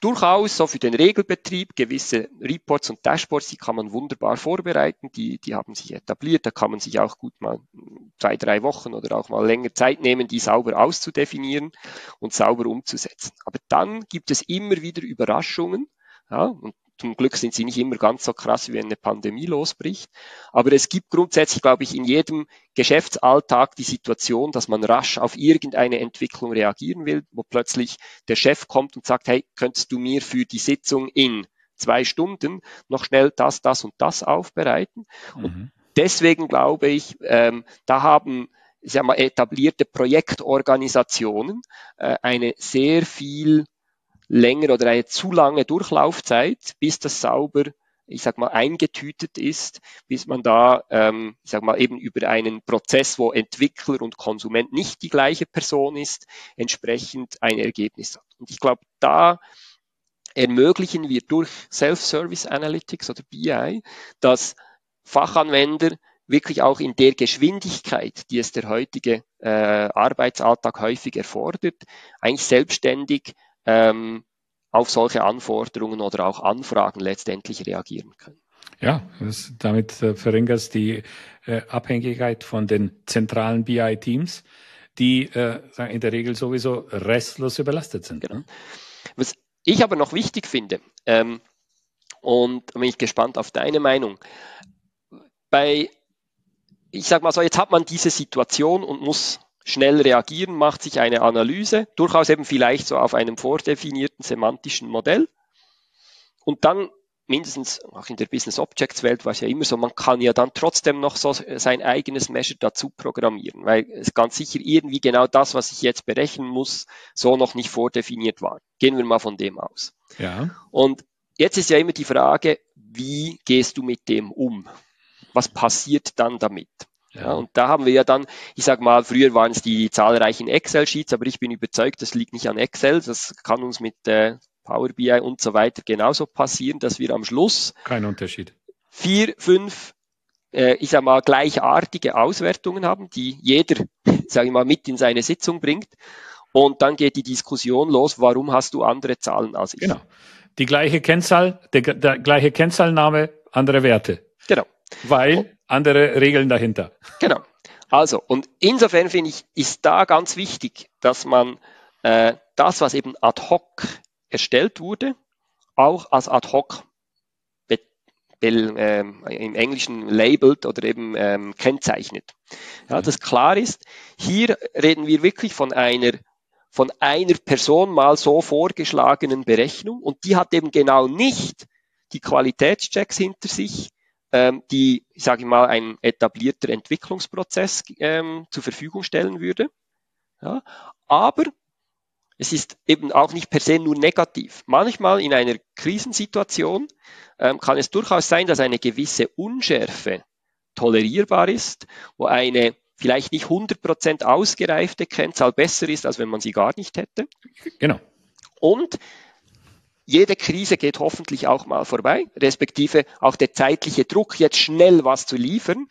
durchaus so für den Regelbetrieb gewisse Reports und Dashboards, die kann man wunderbar vorbereiten, die haben sich etabliert, da kann man sich auch gut mal 2-3 Wochen oder auch mal länger Zeit nehmen, die sauber auszudefinieren und sauber umzusetzen. Aber dann gibt es immer wieder Überraschungen, ja, und zum Glück sind sie nicht immer ganz so krass, wie wenn eine Pandemie losbricht. Aber es gibt grundsätzlich, glaube ich, in jedem Geschäftsalltag die Situation, dass man rasch auf irgendeine Entwicklung reagieren will, wo plötzlich der Chef kommt und sagt, hey, könntest du mir für die Sitzung in 2 Stunden noch schnell das und das aufbereiten? Und deswegen glaube ich, da haben etablierte Projektorganisationen eine sehr viel länger oder eine zu lange Durchlaufzeit, bis das sauber, eingetütet ist, bis man da, eben über einen Prozess, wo Entwickler und Konsument nicht die gleiche Person ist, entsprechend ein Ergebnis hat. Und ich glaube, da ermöglichen wir durch Self-Service Analytics oder BI, dass Fachanwender wirklich auch in der Geschwindigkeit, die es der heutige Arbeitsalltag häufig erfordert, eigentlich selbstständig auf solche Anforderungen oder auch Anfragen letztendlich reagieren können. Ja, damit verringerst die Abhängigkeit von den zentralen BI-Teams, die in der Regel sowieso restlos überlastet sind. Genau. Was ich aber noch wichtig finde, und da bin ich gespannt auf deine Meinung, jetzt hat man diese Situation und muss schnell reagieren, macht sich eine Analyse, durchaus eben vielleicht so auf einem vordefinierten semantischen Modell. Und dann, mindestens auch in der Business Objects Welt war es ja immer so, man kann ja dann trotzdem noch so sein eigenes Measure dazu programmieren, weil es ganz sicher irgendwie genau das, was ich jetzt berechnen muss, so noch nicht vordefiniert war. Gehen wir mal von dem aus. Ja. Und jetzt ist ja immer die Frage, wie gehst du mit dem um? Was passiert dann damit? Ja, und da haben wir ja dann, früher waren es die zahlreichen Excel-Sheets, aber ich bin überzeugt, das liegt nicht an Excel, das kann uns mit Power BI und so weiter genauso passieren, dass wir am Schluss kein Unterschied 4, 5, gleichartige Auswertungen haben, die jeder, mit in seine Sitzung bringt. Und dann geht die Diskussion los, warum hast du andere Zahlen als ich? Genau. Die gleiche Kennzahl, der gleiche Kennzahlname, andere Werte. Genau. Weil andere Regeln dahinter. Genau. Also, und insofern finde ich, ist da ganz wichtig, dass man das, was eben ad hoc erstellt wurde, auch als ad hoc im Englischen labelt oder eben kennzeichnet. Ja, dass klar ist, hier reden wir wirklich von einer Person mal so vorgeschlagenen Berechnung und die hat eben genau nicht die Qualitätschecks hinter sich, die, ein etablierter Entwicklungsprozess zur Verfügung stellen würde. Ja, aber es ist eben auch nicht per se nur negativ. Manchmal in einer Krisensituation kann es durchaus sein, dass eine gewisse Unschärfe tolerierbar ist, wo eine vielleicht nicht 100% ausgereifte Kennzahl besser ist, als wenn man sie gar nicht hätte. Genau. Und jede Krise geht hoffentlich auch mal vorbei, respektive auch der zeitliche Druck, jetzt schnell was zu liefern.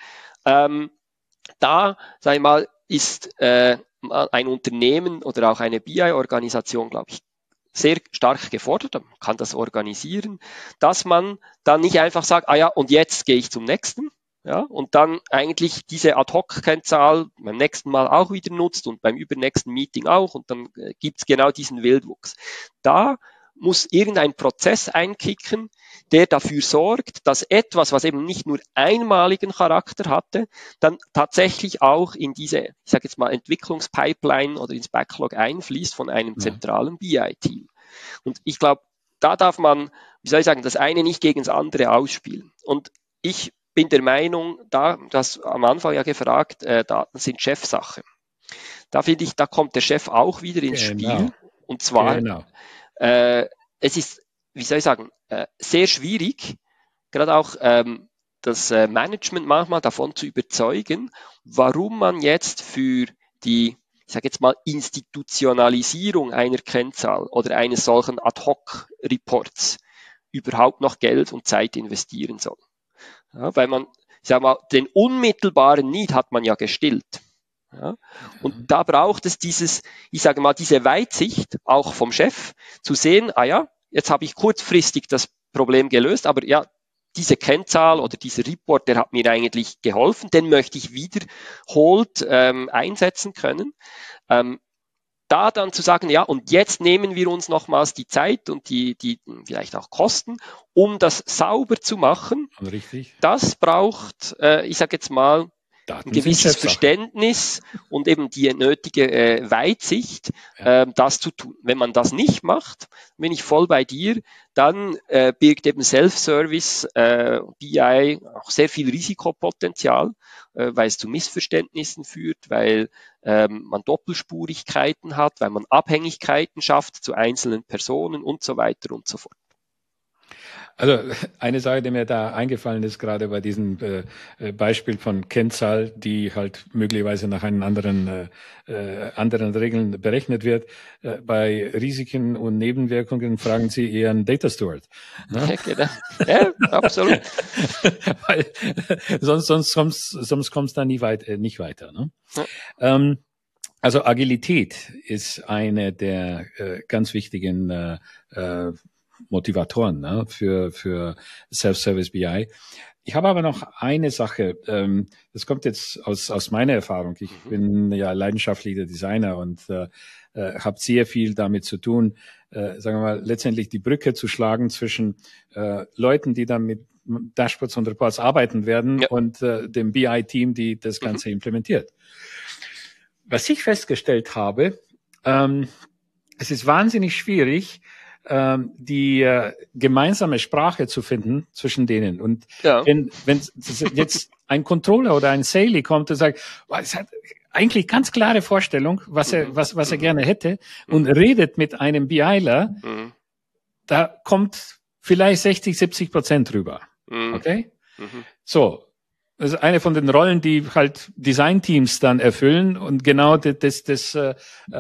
Ist ein Unternehmen oder auch eine BI-Organisation, glaube ich, sehr stark gefordert, man kann das organisieren, dass man dann nicht einfach sagt, und jetzt gehe ich zum nächsten, ja, und dann eigentlich diese Ad-Hoc-Kennzahl beim nächsten Mal auch wieder nutzt und beim übernächsten Meeting auch und dann gibt's genau diesen Wildwuchs. Da muss irgendein Prozess einkicken, der dafür sorgt, dass etwas, was eben nicht nur einmaligen Charakter hatte, dann tatsächlich auch in diese, Entwicklungspipeline oder ins Backlog einfließt von einem zentralen BI-Team. Und ich glaube, da darf man, das eine nicht gegen das andere ausspielen. Und ich bin der Meinung, das am Anfang ja gefragt, Daten sind Chefsache. Da finde ich, da kommt der Chef auch wieder ins Spiel. Und zwar, es ist, sehr schwierig, gerade auch das Management manchmal davon zu überzeugen, warum man jetzt für die, Institutionalisierung einer Kennzahl oder eines solchen Ad-Hoc-Reports überhaupt noch Geld und Zeit investieren soll. Ja, weil man, den unmittelbaren Need hat man ja gestillt. Ja, und da braucht es diese Weitsicht auch vom Chef zu sehen, jetzt habe ich kurzfristig das Problem gelöst, aber ja, diese Kennzahl oder dieser Report, der hat mir eigentlich geholfen, den möchte ich wiederholt einsetzen können. Da dann zu sagen, ja, und jetzt nehmen wir uns nochmals die Zeit und die vielleicht auch Kosten, um das sauber zu machen. Richtig. Das braucht, ich sage jetzt mal, ein gewisses Verständnis und eben die nötige Weitsicht, das zu tun. Wenn man das nicht macht, bin ich voll bei dir, dann birgt eben Self-Service, BI auch sehr viel Risikopotenzial, weil es zu Missverständnissen führt, weil man Doppelspurigkeiten hat, weil man Abhängigkeiten schafft zu einzelnen Personen und so weiter und so fort. Also eine Sache, die mir da eingefallen ist, gerade bei diesem Beispiel von Kennzahl, die halt möglicherweise nach einen anderen Regeln berechnet wird. Bei Risiken und Nebenwirkungen fragen Sie eher einen Data Steward. Ne? Ja, genau. Ja, absolut. Weil sonst kommst du da nicht weiter. Ne? Ja. Also Agilität ist eine der ganz wichtigen Motivatoren, ne, für Self-Service BI. Ich habe aber noch eine Sache, das kommt jetzt aus meiner Erfahrung. Ich bin ja leidenschaftlicher Designer und habe sehr viel damit zu tun, sagen wir mal, letztendlich die Brücke zu schlagen zwischen Leuten, die dann mit Dashboards und Reports arbeiten werden, und dem BI-Team, die das Ganze implementiert. Was ich festgestellt habe, es ist wahnsinnig schwierig, die gemeinsame Sprache zu finden zwischen denen. Und wenn jetzt ein Controller oder ein Saley kommt und sagt, es hat eigentlich ganz klare Vorstellung, was er gerne hätte, und redet mit einem BIler, da kommt vielleicht 60-70% rüber. Okay? So. Das ist eine von den Rollen, die halt Designteams dann erfüllen, und genau diese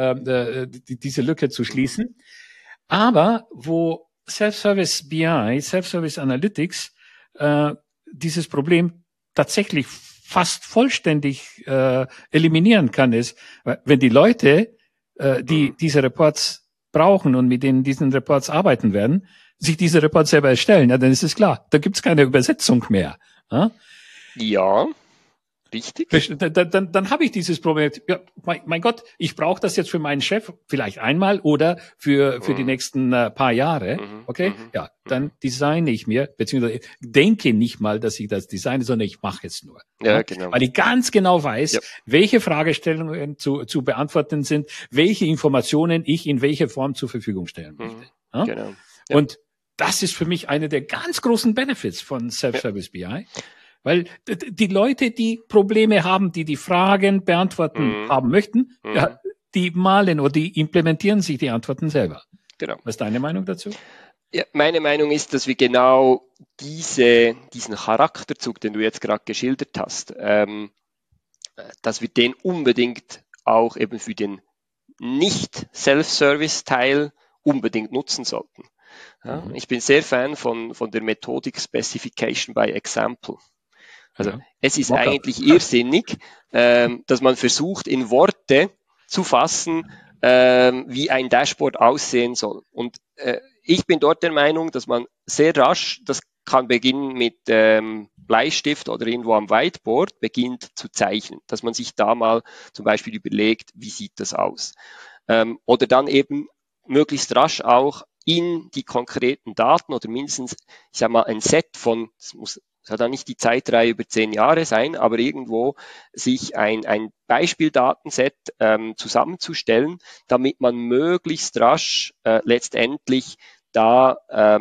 Lücke zu schließen. Aber wo Self-Service BI, Self-Service Analytics dieses Problem tatsächlich fast vollständig eliminieren kann, ist, wenn die Leute, die diese Reports brauchen und mit denen diesen Reports arbeiten werden, sich diese Reports selber erstellen, ja, dann ist es klar, da gibt's keine Übersetzung mehr. Ja. Richtig. Dann habe ich dieses Problem. Ja, mein Gott, ich brauche das jetzt für meinen Chef vielleicht einmal oder für die nächsten paar Jahre. Okay? Ja, dann designe ich mir, beziehungsweise denke nicht mal, dass ich das designe, sondern ich mache es nur. Ja, genau. Weil ich ganz genau weiß, welche Fragestellungen zu beantworten sind, welche Informationen ich in welcher Form zur Verfügung stellen möchte. Ja? Genau. Ja. Und das ist für mich eine der ganz großen Benefits von Self-Service BI. Weil die Leute, die Probleme haben, die Fragen beantworten haben möchten, ja, die malen oder die implementieren sich die Antworten selber. Genau. Was ist deine Meinung dazu? Ja, meine Meinung ist, dass wir genau diesen Charakterzug, den du jetzt gerade geschildert hast, dass wir den unbedingt auch eben für den Nicht-Self-Service-Teil unbedingt nutzen sollten. Ja, ich bin sehr Fan von der Methodik Specification by Example. Also es ist eigentlich irrsinnig, dass man versucht, in Worte zu fassen, wie ein Dashboard aussehen soll. Und ich bin dort der Meinung, dass man sehr rasch, das kann beginnen mit Bleistift oder irgendwo am Whiteboard, beginnt zu zeichnen. Dass man sich da mal zum Beispiel überlegt, wie sieht das aus? Oder dann eben möglichst rasch auch in die konkreten Daten oder mindestens, ich sag mal, ein Set von, es soll dann nicht die Zeitreihe über 10 Jahre sein, aber irgendwo sich ein Beispieldatenset zusammenzustellen, damit man möglichst rasch letztendlich da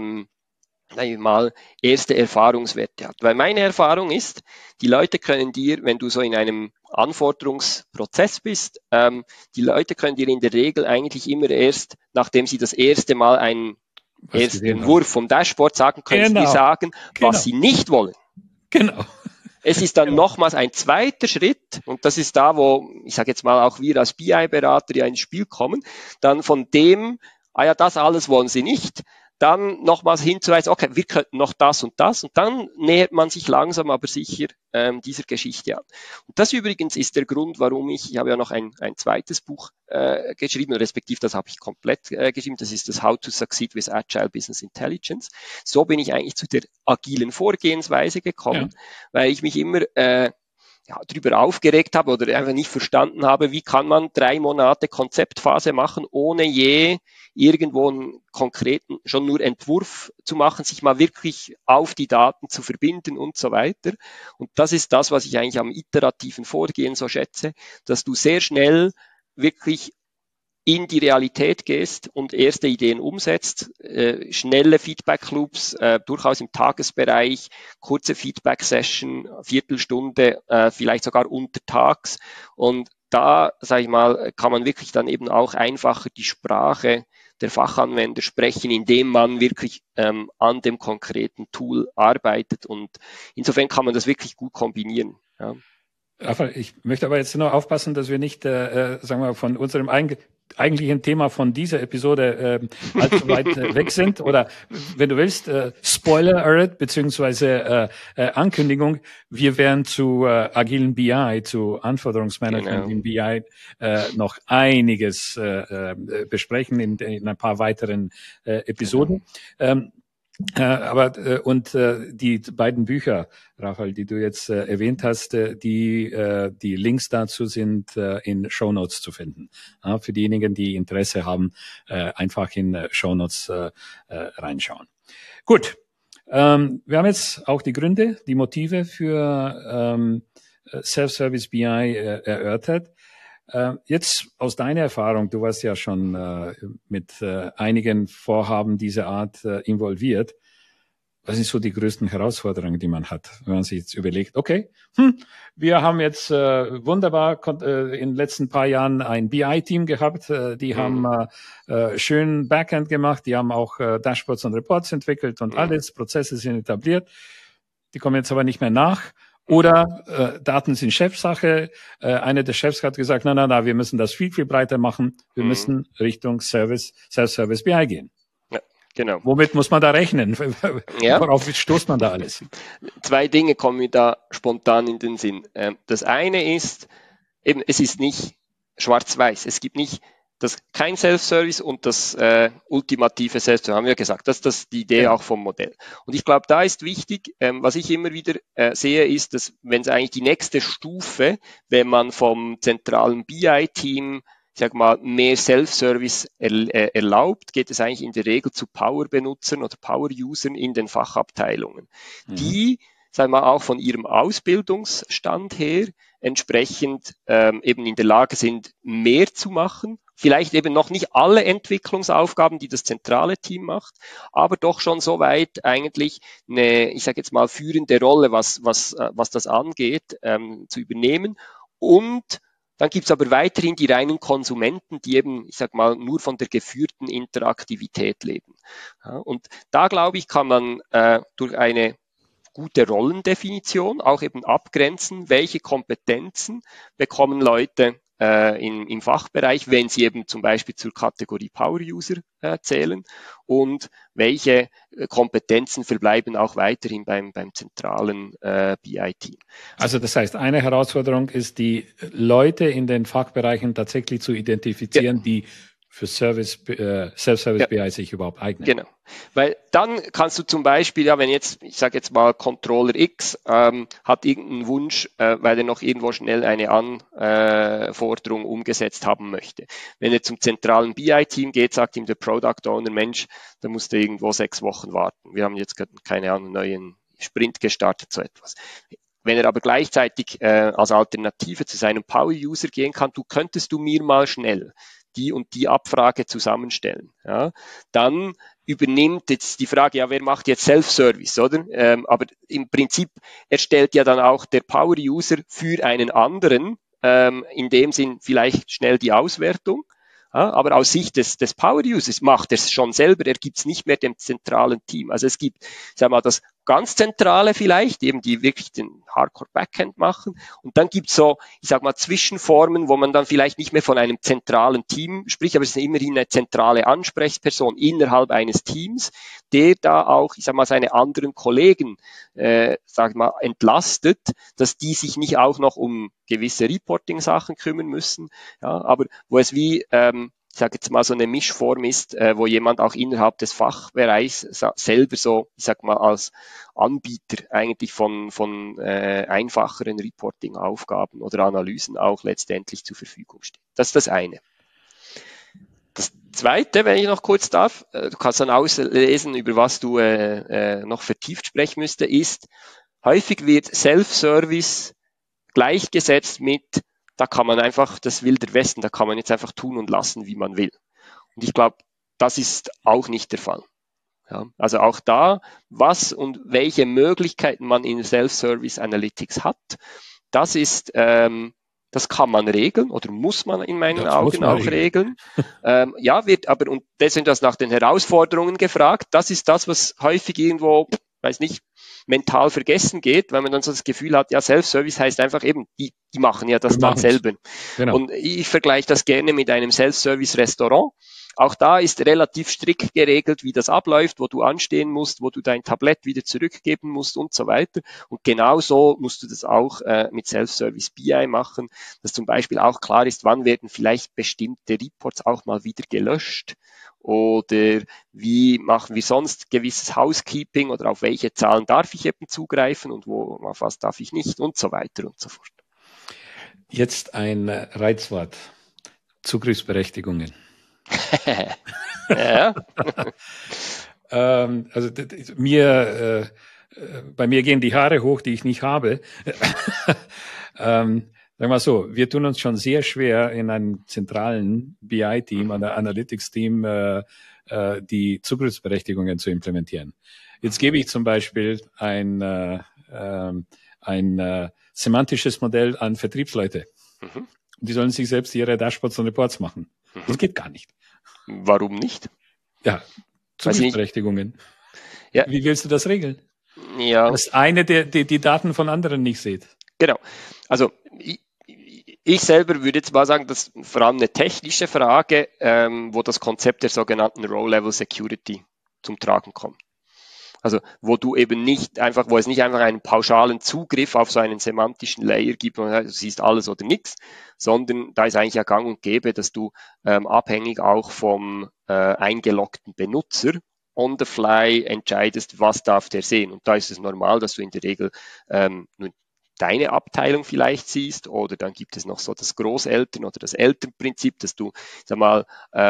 mal erste Erfahrungswerte hat. Weil meine Erfahrung ist, die Leute können dir, wenn du so in einem Anforderungsprozess bist, die Leute können dir in der Regel eigentlich immer erst, nachdem sie das erste Mal einen ersten Entwurf vom Dashboard sagen, können sie dir sagen, was sie nicht wollen. Genau. Es ist dann nochmals ein zweiter Schritt, und das ist da, wo, ich sage jetzt mal, auch wir als BI-Berater ja ins Spiel kommen, dann von dem, das alles wollen sie nicht, dann nochmals hinzuweisen, okay, wir könnten noch das und dann nähert man sich langsam aber sicher dieser Geschichte an. Und das übrigens ist der Grund, warum ich habe ja noch ein zweites Buch geschrieben, respektive das habe ich komplett geschrieben, das ist das How to Succeed with Agile Business Intelligence. So bin ich eigentlich zu der agilen Vorgehensweise gekommen, weil ich mich immer darüber aufgeregt habe oder einfach nicht verstanden habe, wie kann man 3 Monate Konzeptphase machen, ohne je irgendwo einen konkreten, schon nur Entwurf zu machen, sich mal wirklich auf die Daten zu verbinden und so weiter. Und das ist das, was ich eigentlich am iterativen Vorgehen so schätze, dass du sehr schnell wirklich in die Realität gehst und erste Ideen umsetzt, schnelle Feedback-Loops, durchaus im Tagesbereich, kurze Feedback-Session, Viertelstunde, vielleicht sogar untertags. Und da, sage ich mal, kann man wirklich dann eben auch einfacher die Sprache der Fachanwender sprechen, indem man wirklich an dem konkreten Tool arbeitet. Und insofern kann man das wirklich gut kombinieren. Ja. Ich möchte aber jetzt nur aufpassen, dass wir nicht, sagen wir, von unserem eigentlichen Thema von dieser Episode allzu weit weg sind. Oder wenn du willst, Spoiler Alert beziehungsweise Ankündigung, wir werden zu agilen BI, zu Anforderungsmanagement in BI noch einiges besprechen in ein paar weiteren Episoden. Die beiden Bücher, Raphael, die du jetzt erwähnt hast, die Links dazu sind in Shownotes zu finden. Für diejenigen, die Interesse haben, einfach in Shownotes reinschauen. Gut, wir haben jetzt auch die Gründe, die Motive für Self-Service BI erörtert. Jetzt aus deiner Erfahrung, du warst ja schon mit einigen Vorhaben dieser Art involviert. Was sind so die größten Herausforderungen, die man hat, wenn man sich jetzt überlegt, okay, wir haben jetzt wunderbar in den letzten paar Jahren ein BI-Team gehabt, die haben schön Backend gemacht, die haben auch Dashboards und Reports entwickelt und alles, Prozesse sind etabliert, die kommen jetzt aber nicht mehr nach. Oder Daten sind Chefsache. Einer der Chefs hat gesagt, na, wir müssen das viel, viel breiter machen. Wir müssen Richtung Self-Service BI gehen. Ja, genau. Womit muss man da rechnen? Worauf stoßt man da alles? 2 Dinge kommen mir da spontan in den Sinn. Das eine ist, eben, es ist nicht schwarz-weiß. Es gibt nicht kein Self-Service und das ultimative Self-Service, haben wir gesagt. Das ist die Idee auch vom Modell. Und ich glaube, da ist wichtig, was ich immer wieder sehe, ist, dass wenn es eigentlich die nächste Stufe, wenn man vom zentralen BI-Team, ich sag mal, mehr Self-Service erlaubt, geht es eigentlich in der Regel zu Power-Benutzern oder Power-Usern in den Fachabteilungen, die, sagen wir mal, auch von ihrem Ausbildungsstand her entsprechend eben in der Lage sind, mehr zu machen. Vielleicht eben noch nicht alle Entwicklungsaufgaben, die das zentrale Team macht, aber doch schon soweit eigentlich eine, ich sage jetzt mal, führende Rolle, was das angeht, zu übernehmen. Und dann gibt's aber weiterhin die reinen Konsumenten, die eben, ich sag mal, nur von der geführten Interaktivität leben. Ja, und da, glaube ich, kann man durch eine gute Rollendefinition auch eben abgrenzen, welche Kompetenzen bekommen Leute im Fachbereich, wenn sie eben zum Beispiel zur Kategorie Power-User zählen und welche Kompetenzen verbleiben auch weiterhin beim zentralen BI-Team. Also das heißt, eine Herausforderung ist, die Leute in den Fachbereichen tatsächlich zu identifizieren, die für Self-Service BI sich überhaupt eignen. Genau, weil dann kannst du zum Beispiel, wenn jetzt, ich sage jetzt mal, Controller X hat irgendeinen Wunsch, weil er noch irgendwo schnell eine Anforderung umgesetzt haben möchte. Wenn er zum zentralen BI-Team geht, sagt ihm der Product Owner, Mensch, da musst du irgendwo 6 Wochen warten. Wir haben jetzt keine Ahnung, einen neuen Sprint gestartet, so etwas. Wenn er aber gleichzeitig als Alternative zu seinem Power-User gehen kann, könntest du mir mal schnell die und die Abfrage zusammenstellen. Ja, dann übernimmt jetzt die Frage, wer macht jetzt Self-Service, oder? Aber im Prinzip erstellt ja dann auch der Power-User für einen anderen, in dem Sinn vielleicht schnell die Auswertung. Ja, aber aus Sicht des Power-Users macht er es schon selber, er gibt es nicht mehr dem zentralen Team. Also es gibt, sag mal, das ganz zentrale vielleicht, eben die wirklich den Hardcore-Backend machen. Und dann gibt's so, ich sag mal, Zwischenformen, wo man dann vielleicht nicht mehr von einem zentralen Team spricht, aber es ist immerhin eine zentrale Ansprechperson innerhalb eines Teams, der da auch, ich sag mal, seine anderen Kollegen, sag mal, entlastet, dass die sich nicht auch noch um gewisse Reporting-Sachen kümmern müssen, ja, aber wo es wie, ich sage jetzt mal so eine Mischform ist, wo jemand auch innerhalb des Fachbereichs selber so, ich sag mal, als Anbieter eigentlich von einfacheren Reporting-Aufgaben oder Analysen auch letztendlich zur Verfügung steht. Das ist das eine. Das zweite, wenn ich noch kurz darf, du kannst dann auslesen, über was du noch vertieft sprechen müsste, ist, häufig wird Self-Service gleichgesetzt mit, da kann man einfach, das Wilder Westen, da kann man jetzt einfach tun und lassen, wie man will. Und ich glaube, das ist auch nicht der Fall. Ja, also auch da, was und welche Möglichkeiten man in Self-Service Analytics hat, das ist, das kann man regeln oder muss man in meinen Augen auch regeln. Ja, wird aber, und deswegen das nach den Herausforderungen gefragt, das ist das, was häufig irgendwo, weiß nicht, mental vergessen geht, weil man dann so das Gefühl hat, ja, Self-Service heißt einfach eben, die machen ja das dann selber. Genau. Und ich vergleiche das gerne mit einem Self-Service-Restaurant. Auch da ist relativ strikt geregelt, wie das abläuft, wo du anstehen musst, wo du dein Tablett wieder zurückgeben musst und so weiter. Und genauso musst du das auch mit Self-Service BI machen, dass zum Beispiel auch klar ist, wann werden vielleicht bestimmte Reports auch mal wieder gelöscht oder wie machen wir sonst gewisses Housekeeping oder auf welche Zahlen darf ich eben zugreifen und auf was darf ich nicht und so weiter und so fort. Jetzt ein Reizwort. Zugriffsberechtigungen. Ja. Also bei mir gehen die Haare hoch, die ich nicht habe. Sagen wir mal so, wir tun uns schon sehr schwer in einem zentralen BI-Team oder Analytics-Team die Zugriffsberechtigungen zu implementieren. Jetzt gebe ich zum Beispiel ein semantisches Modell an Vertriebsleute. Die sollen sich selbst ihre Dashboards und Reports machen. Das geht gar nicht. Warum nicht? Ja, Zugriffsberechtigungen. Ja. Wie willst du das regeln? Ja. Dass eine die Daten von anderen nicht sieht. Genau. Also ich selber würde jetzt mal sagen, das ist vor allem eine technische Frage, wo das Konzept der sogenannten Row-Level Security zum Tragen kommt. Also wo du eben nicht einfach, wo es nicht einfach einen pauschalen Zugriff auf so einen semantischen Layer gibt, wo du siehst alles oder nichts, sondern da ist eigentlich ja gang und gäbe, dass du abhängig auch vom eingeloggten Benutzer on the fly entscheidest, was darf der sehen. Und da ist es normal, dass du in der Regel nur deine Abteilung vielleicht siehst, oder dann gibt es noch so das Großeltern- oder das Elternprinzip, dass du, sag mal,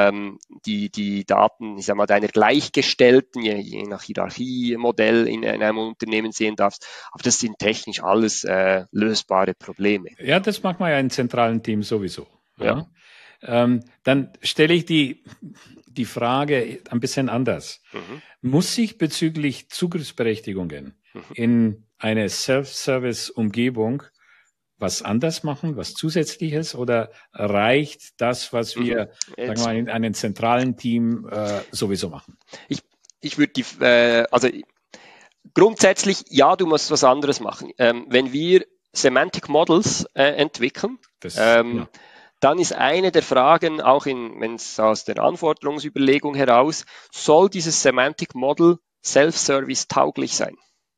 die Daten, ich sag mal, deiner Gleichgestellten, je nach Hierarchiemodell in einem Unternehmen sehen darfst. Aber das sind technisch alles lösbare Probleme. Ja, das macht man ja in zentralen Teams sowieso. Ja. Dann stelle ich die Frage ein bisschen anders. Muss ich bezüglich Zugriffsberechtigungen in eine Self-Service-Umgebung was anders machen, was Zusätzliches, oder reicht das, was wir, sagen wir mal, in einem zentralen Team sowieso machen? Ich würde also grundsätzlich, ja, du musst was anderes machen. Wenn wir Semantic Models entwickeln, dann ist eine der Fragen, auch wenn es aus der Anforderungsüberlegung heraus, soll dieses Semantic Model Self-Service tauglich sein?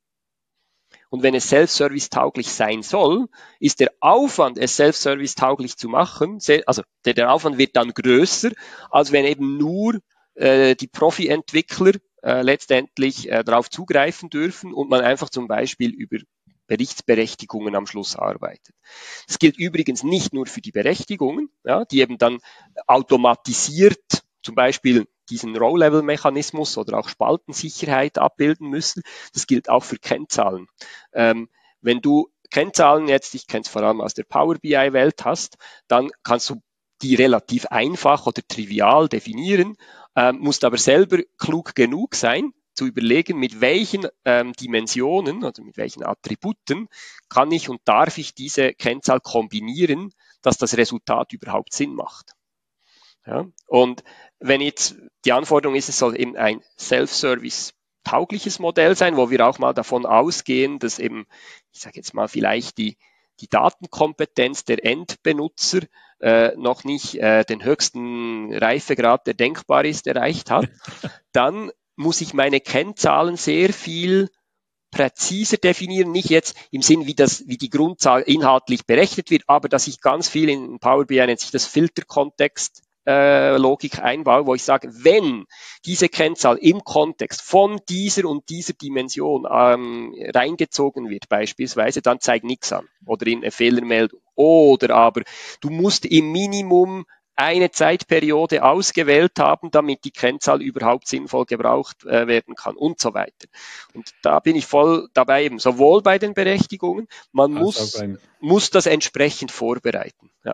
Und wenn es Self-Service tauglich sein soll, ist der Aufwand, es Self-Service tauglich zu machen, also der Aufwand wird dann größer, als wenn eben nur die Profi-Entwickler letztendlich darauf zugreifen dürfen und man einfach zum Beispiel über Berichtsberechtigungen am Schluss arbeitet. Das gilt übrigens nicht nur für die Berechtigungen, ja, die eben dann automatisiert zum Beispiel diesen Row-Level-Mechanismus oder auch Spaltensicherheit abbilden müssen. Das gilt auch für Kennzahlen. Wenn du Kennzahlen jetzt, ich kenne es vor allem aus der Power BI-Welt hast, dann kannst du die relativ einfach oder trivial definieren, musst aber selber klug genug sein, zu überlegen, mit welchen Dimensionen oder mit welchen Attributen kann ich und darf ich diese Kennzahl kombinieren, dass das Resultat überhaupt Sinn macht. Ja? Und wenn jetzt die Anforderung ist, es soll eben ein Self-Service taugliches Modell sein, wo wir auch mal davon ausgehen, dass eben, ich sage jetzt mal, vielleicht die Datenkompetenz der Endbenutzer noch nicht den höchsten Reifegrad, der denkbar ist, erreicht hat, dann muss ich meine Kennzahlen sehr viel präziser definieren, nicht jetzt im Sinn, wie die Grundzahl inhaltlich berechnet wird, aber dass ich ganz viel in Power BI nennt sich das Filterkontext Logik einbaue, wo ich sage, wenn diese Kennzahl im Kontext von dieser und dieser Dimension reingezogen wird beispielsweise, dann zeigt nichts an oder in eine Fehlermeldung. Oder aber du musst im Minimum eine Zeitperiode ausgewählt haben, damit die Kennzahl überhaupt sinnvoll gebraucht werden kann und so weiter. Und da bin ich voll dabei eben, sowohl bei den Berechtigungen, man muss das entsprechend vorbereiten. Ja.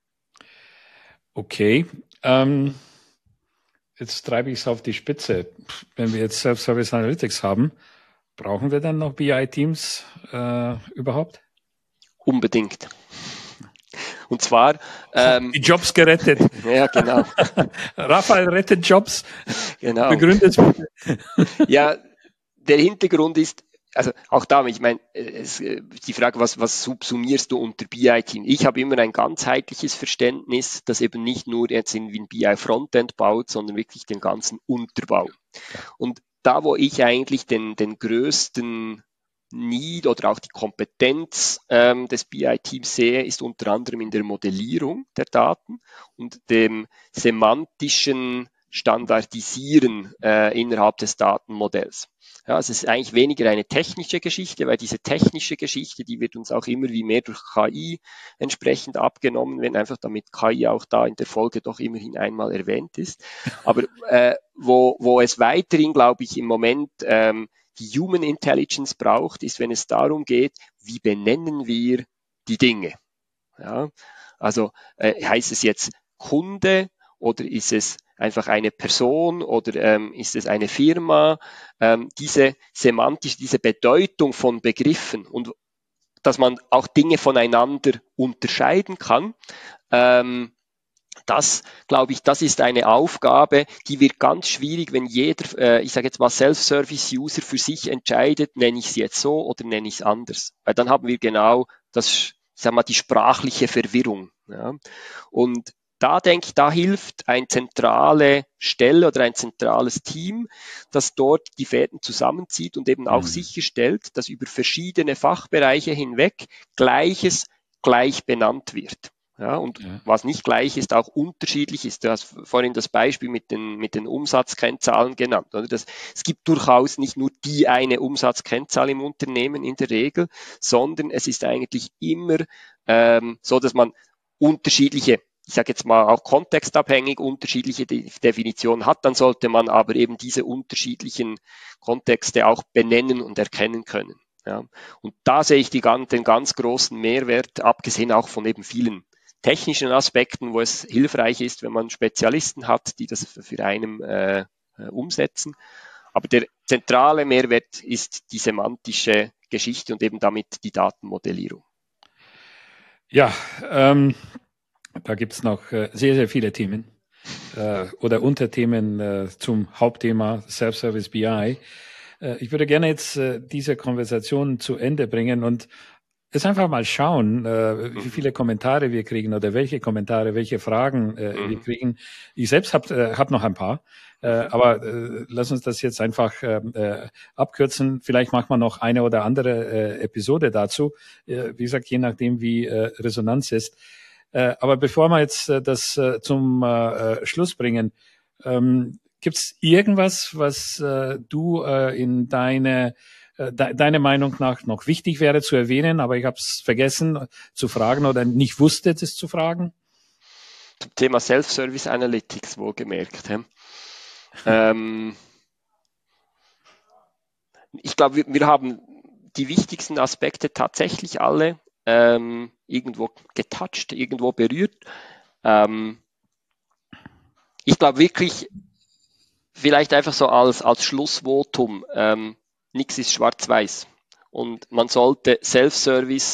Okay, jetzt treibe ich es auf die Spitze. Wenn wir jetzt Self-Service Analytics haben, brauchen wir dann noch BI-Teams überhaupt? Unbedingt. Und zwar die Jobs gerettet. Ja, genau. Raphael rettet Jobs. Genau. Begründet. Ja, der Hintergrund ist, also auch da, ich meine, die Frage, was subsumierst du unter BI-Team? Ich habe immer ein ganzheitliches Verständnis, das eben nicht nur jetzt in ein BI-Frontend baut, sondern wirklich den ganzen Unterbau. Ja. Und da, wo ich eigentlich den größten Need oder auch die Kompetenz des BI-Teams sehe, ist unter anderem in der Modellierung der Daten und dem semantischen Standardisieren innerhalb des Datenmodells. Ja, es ist eigentlich weniger eine technische Geschichte, weil diese technische Geschichte, die wird uns auch immer wie mehr durch KI entsprechend abgenommen, wenn einfach damit KI auch da in der Folge doch immerhin einmal erwähnt ist. Aber wo es weiterhin, glaube ich, im Moment die Human Intelligence braucht, ist, wenn es darum geht, wie benennen wir die Dinge. Ja, also heißt es jetzt Kunde oder ist es einfach eine Person oder ist es eine Firma? Diese semantische, diese Bedeutung von Begriffen und dass man auch Dinge voneinander unterscheiden kann, das, glaube ich, das ist eine Aufgabe, die wird ganz schwierig, wenn jeder, ich sage jetzt mal, Self-Service-User für sich entscheidet, nenne ich es jetzt so oder nenne ich es anders. Weil dann haben wir genau das, ich sag mal, die sprachliche Verwirrung. Ja. Und da denke ich, da hilft eine zentrale Stelle oder ein zentrales Team, das dort die Fäden zusammenzieht und eben auch sicherstellt, dass über verschiedene Fachbereiche hinweg Gleiches gleich benannt wird. Ja, und was nicht gleich ist, auch unterschiedlich ist. Du hast vorhin das Beispiel mit den Umsatzkennzahlen genannt. Oder? Es gibt durchaus nicht nur die eine Umsatzkennzahl im Unternehmen in der Regel, sondern es ist eigentlich immer so, dass man unterschiedliche, ich sage jetzt mal auch kontextabhängig, unterschiedliche Definitionen hat. Dann sollte man aber eben diese unterschiedlichen Kontexte auch benennen und erkennen können. Ja. Und da sehe ich den ganz großen Mehrwert, abgesehen auch von eben vielen technischen Aspekten, wo es hilfreich ist, wenn man Spezialisten hat, die das für einen umsetzen. Aber der zentrale Mehrwert ist die semantische Geschichte und eben damit die Datenmodellierung. Ja, da gibt es noch sehr, sehr viele Themen oder Unterthemen zum Hauptthema Self-Service BI. Ich würde gerne jetzt diese Konversation zu Ende bringen und es einfach mal schauen, wie viele Kommentare wir kriegen oder welche Kommentare, welche Fragen wir kriegen. Ich selbst hab noch ein paar, aber lass uns das jetzt einfach abkürzen. Vielleicht macht man noch eine oder andere Episode dazu. Wie gesagt, je nachdem, wie Resonanz ist. Aber bevor wir jetzt das zum Schluss bringen, gibt's irgendwas, was du in deine Meinung nach noch wichtig wäre zu erwähnen, aber ich habe es vergessen zu fragen oder nicht wusste, das zu fragen? Zum Thema Self-Service Analytics wohlgemerkt. Ich glaube, wir haben die wichtigsten Aspekte tatsächlich alle irgendwo getoucht, irgendwo berührt. Ich glaube wirklich, vielleicht einfach so als Schlussvotum, nichts ist schwarz-weiß. Und man sollte Self-Service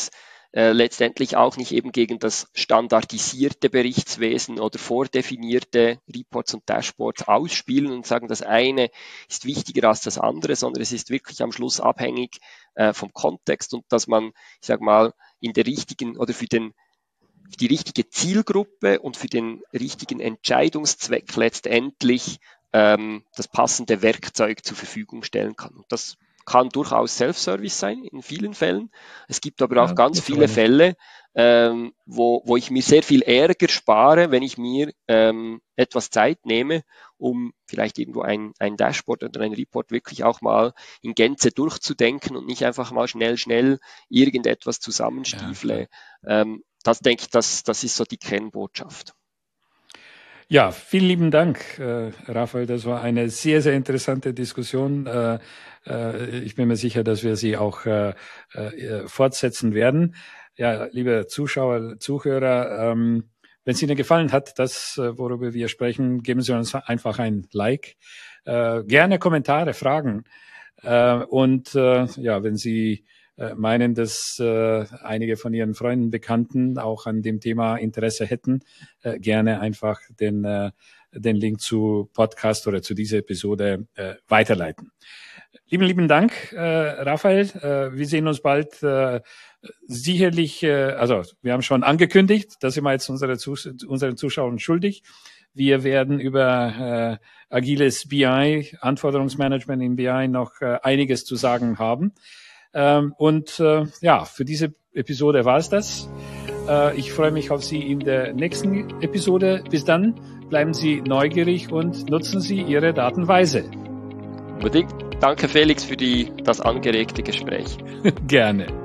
letztendlich auch nicht eben gegen das standardisierte Berichtswesen oder vordefinierte Reports und Dashboards ausspielen und sagen, das eine ist wichtiger als das andere, sondern es ist wirklich am Schluss abhängig vom Kontext und dass man, ich sag mal, in der richtigen oder für die richtige Zielgruppe und für den richtigen Entscheidungszweck letztendlich das passende Werkzeug zur Verfügung stellen kann. Und das kann durchaus Self-Service sein in vielen Fällen. Es gibt aber auch ganz viele Fälle, wo ich mir sehr viel Ärger spare, wenn ich mir etwas Zeit nehme, um vielleicht irgendwo ein Dashboard oder ein Report wirklich auch mal in Gänze durchzudenken und nicht einfach mal schnell irgendetwas zusammenstiefle. Ja. Das denke ich, das ist so die Kernbotschaft. Ja, vielen lieben Dank, Raphael. Das war eine sehr, sehr interessante Diskussion. Ich bin mir sicher, dass wir sie auch fortsetzen werden. Ja, liebe Zuschauer, Zuhörer, wenn es Ihnen gefallen hat, das, worüber wir sprechen, geben Sie uns einfach ein Like. Gerne Kommentare, Fragen. Und ja, wenn Sie meinen, dass einige von Ihren Freunden, Bekannten auch an dem Thema Interesse hätten, gerne einfach den Link zu Podcast oder zu dieser Episode weiterleiten. Lieben Dank, Raphael. Wir sehen uns bald sicherlich, also wir haben schon angekündigt, das sind wir jetzt unseren Zuschauern schuldig. Wir werden über agiles BI, Anforderungsmanagement im BI noch einiges zu sagen haben. Und ja, für diese Episode war es das. Ich freue mich auf Sie in der nächsten Episode. Bis dann, bleiben Sie neugierig und nutzen Sie Ihre Daten weise. Unbedingt. Danke Felix für das angeregte Gespräch. Gerne.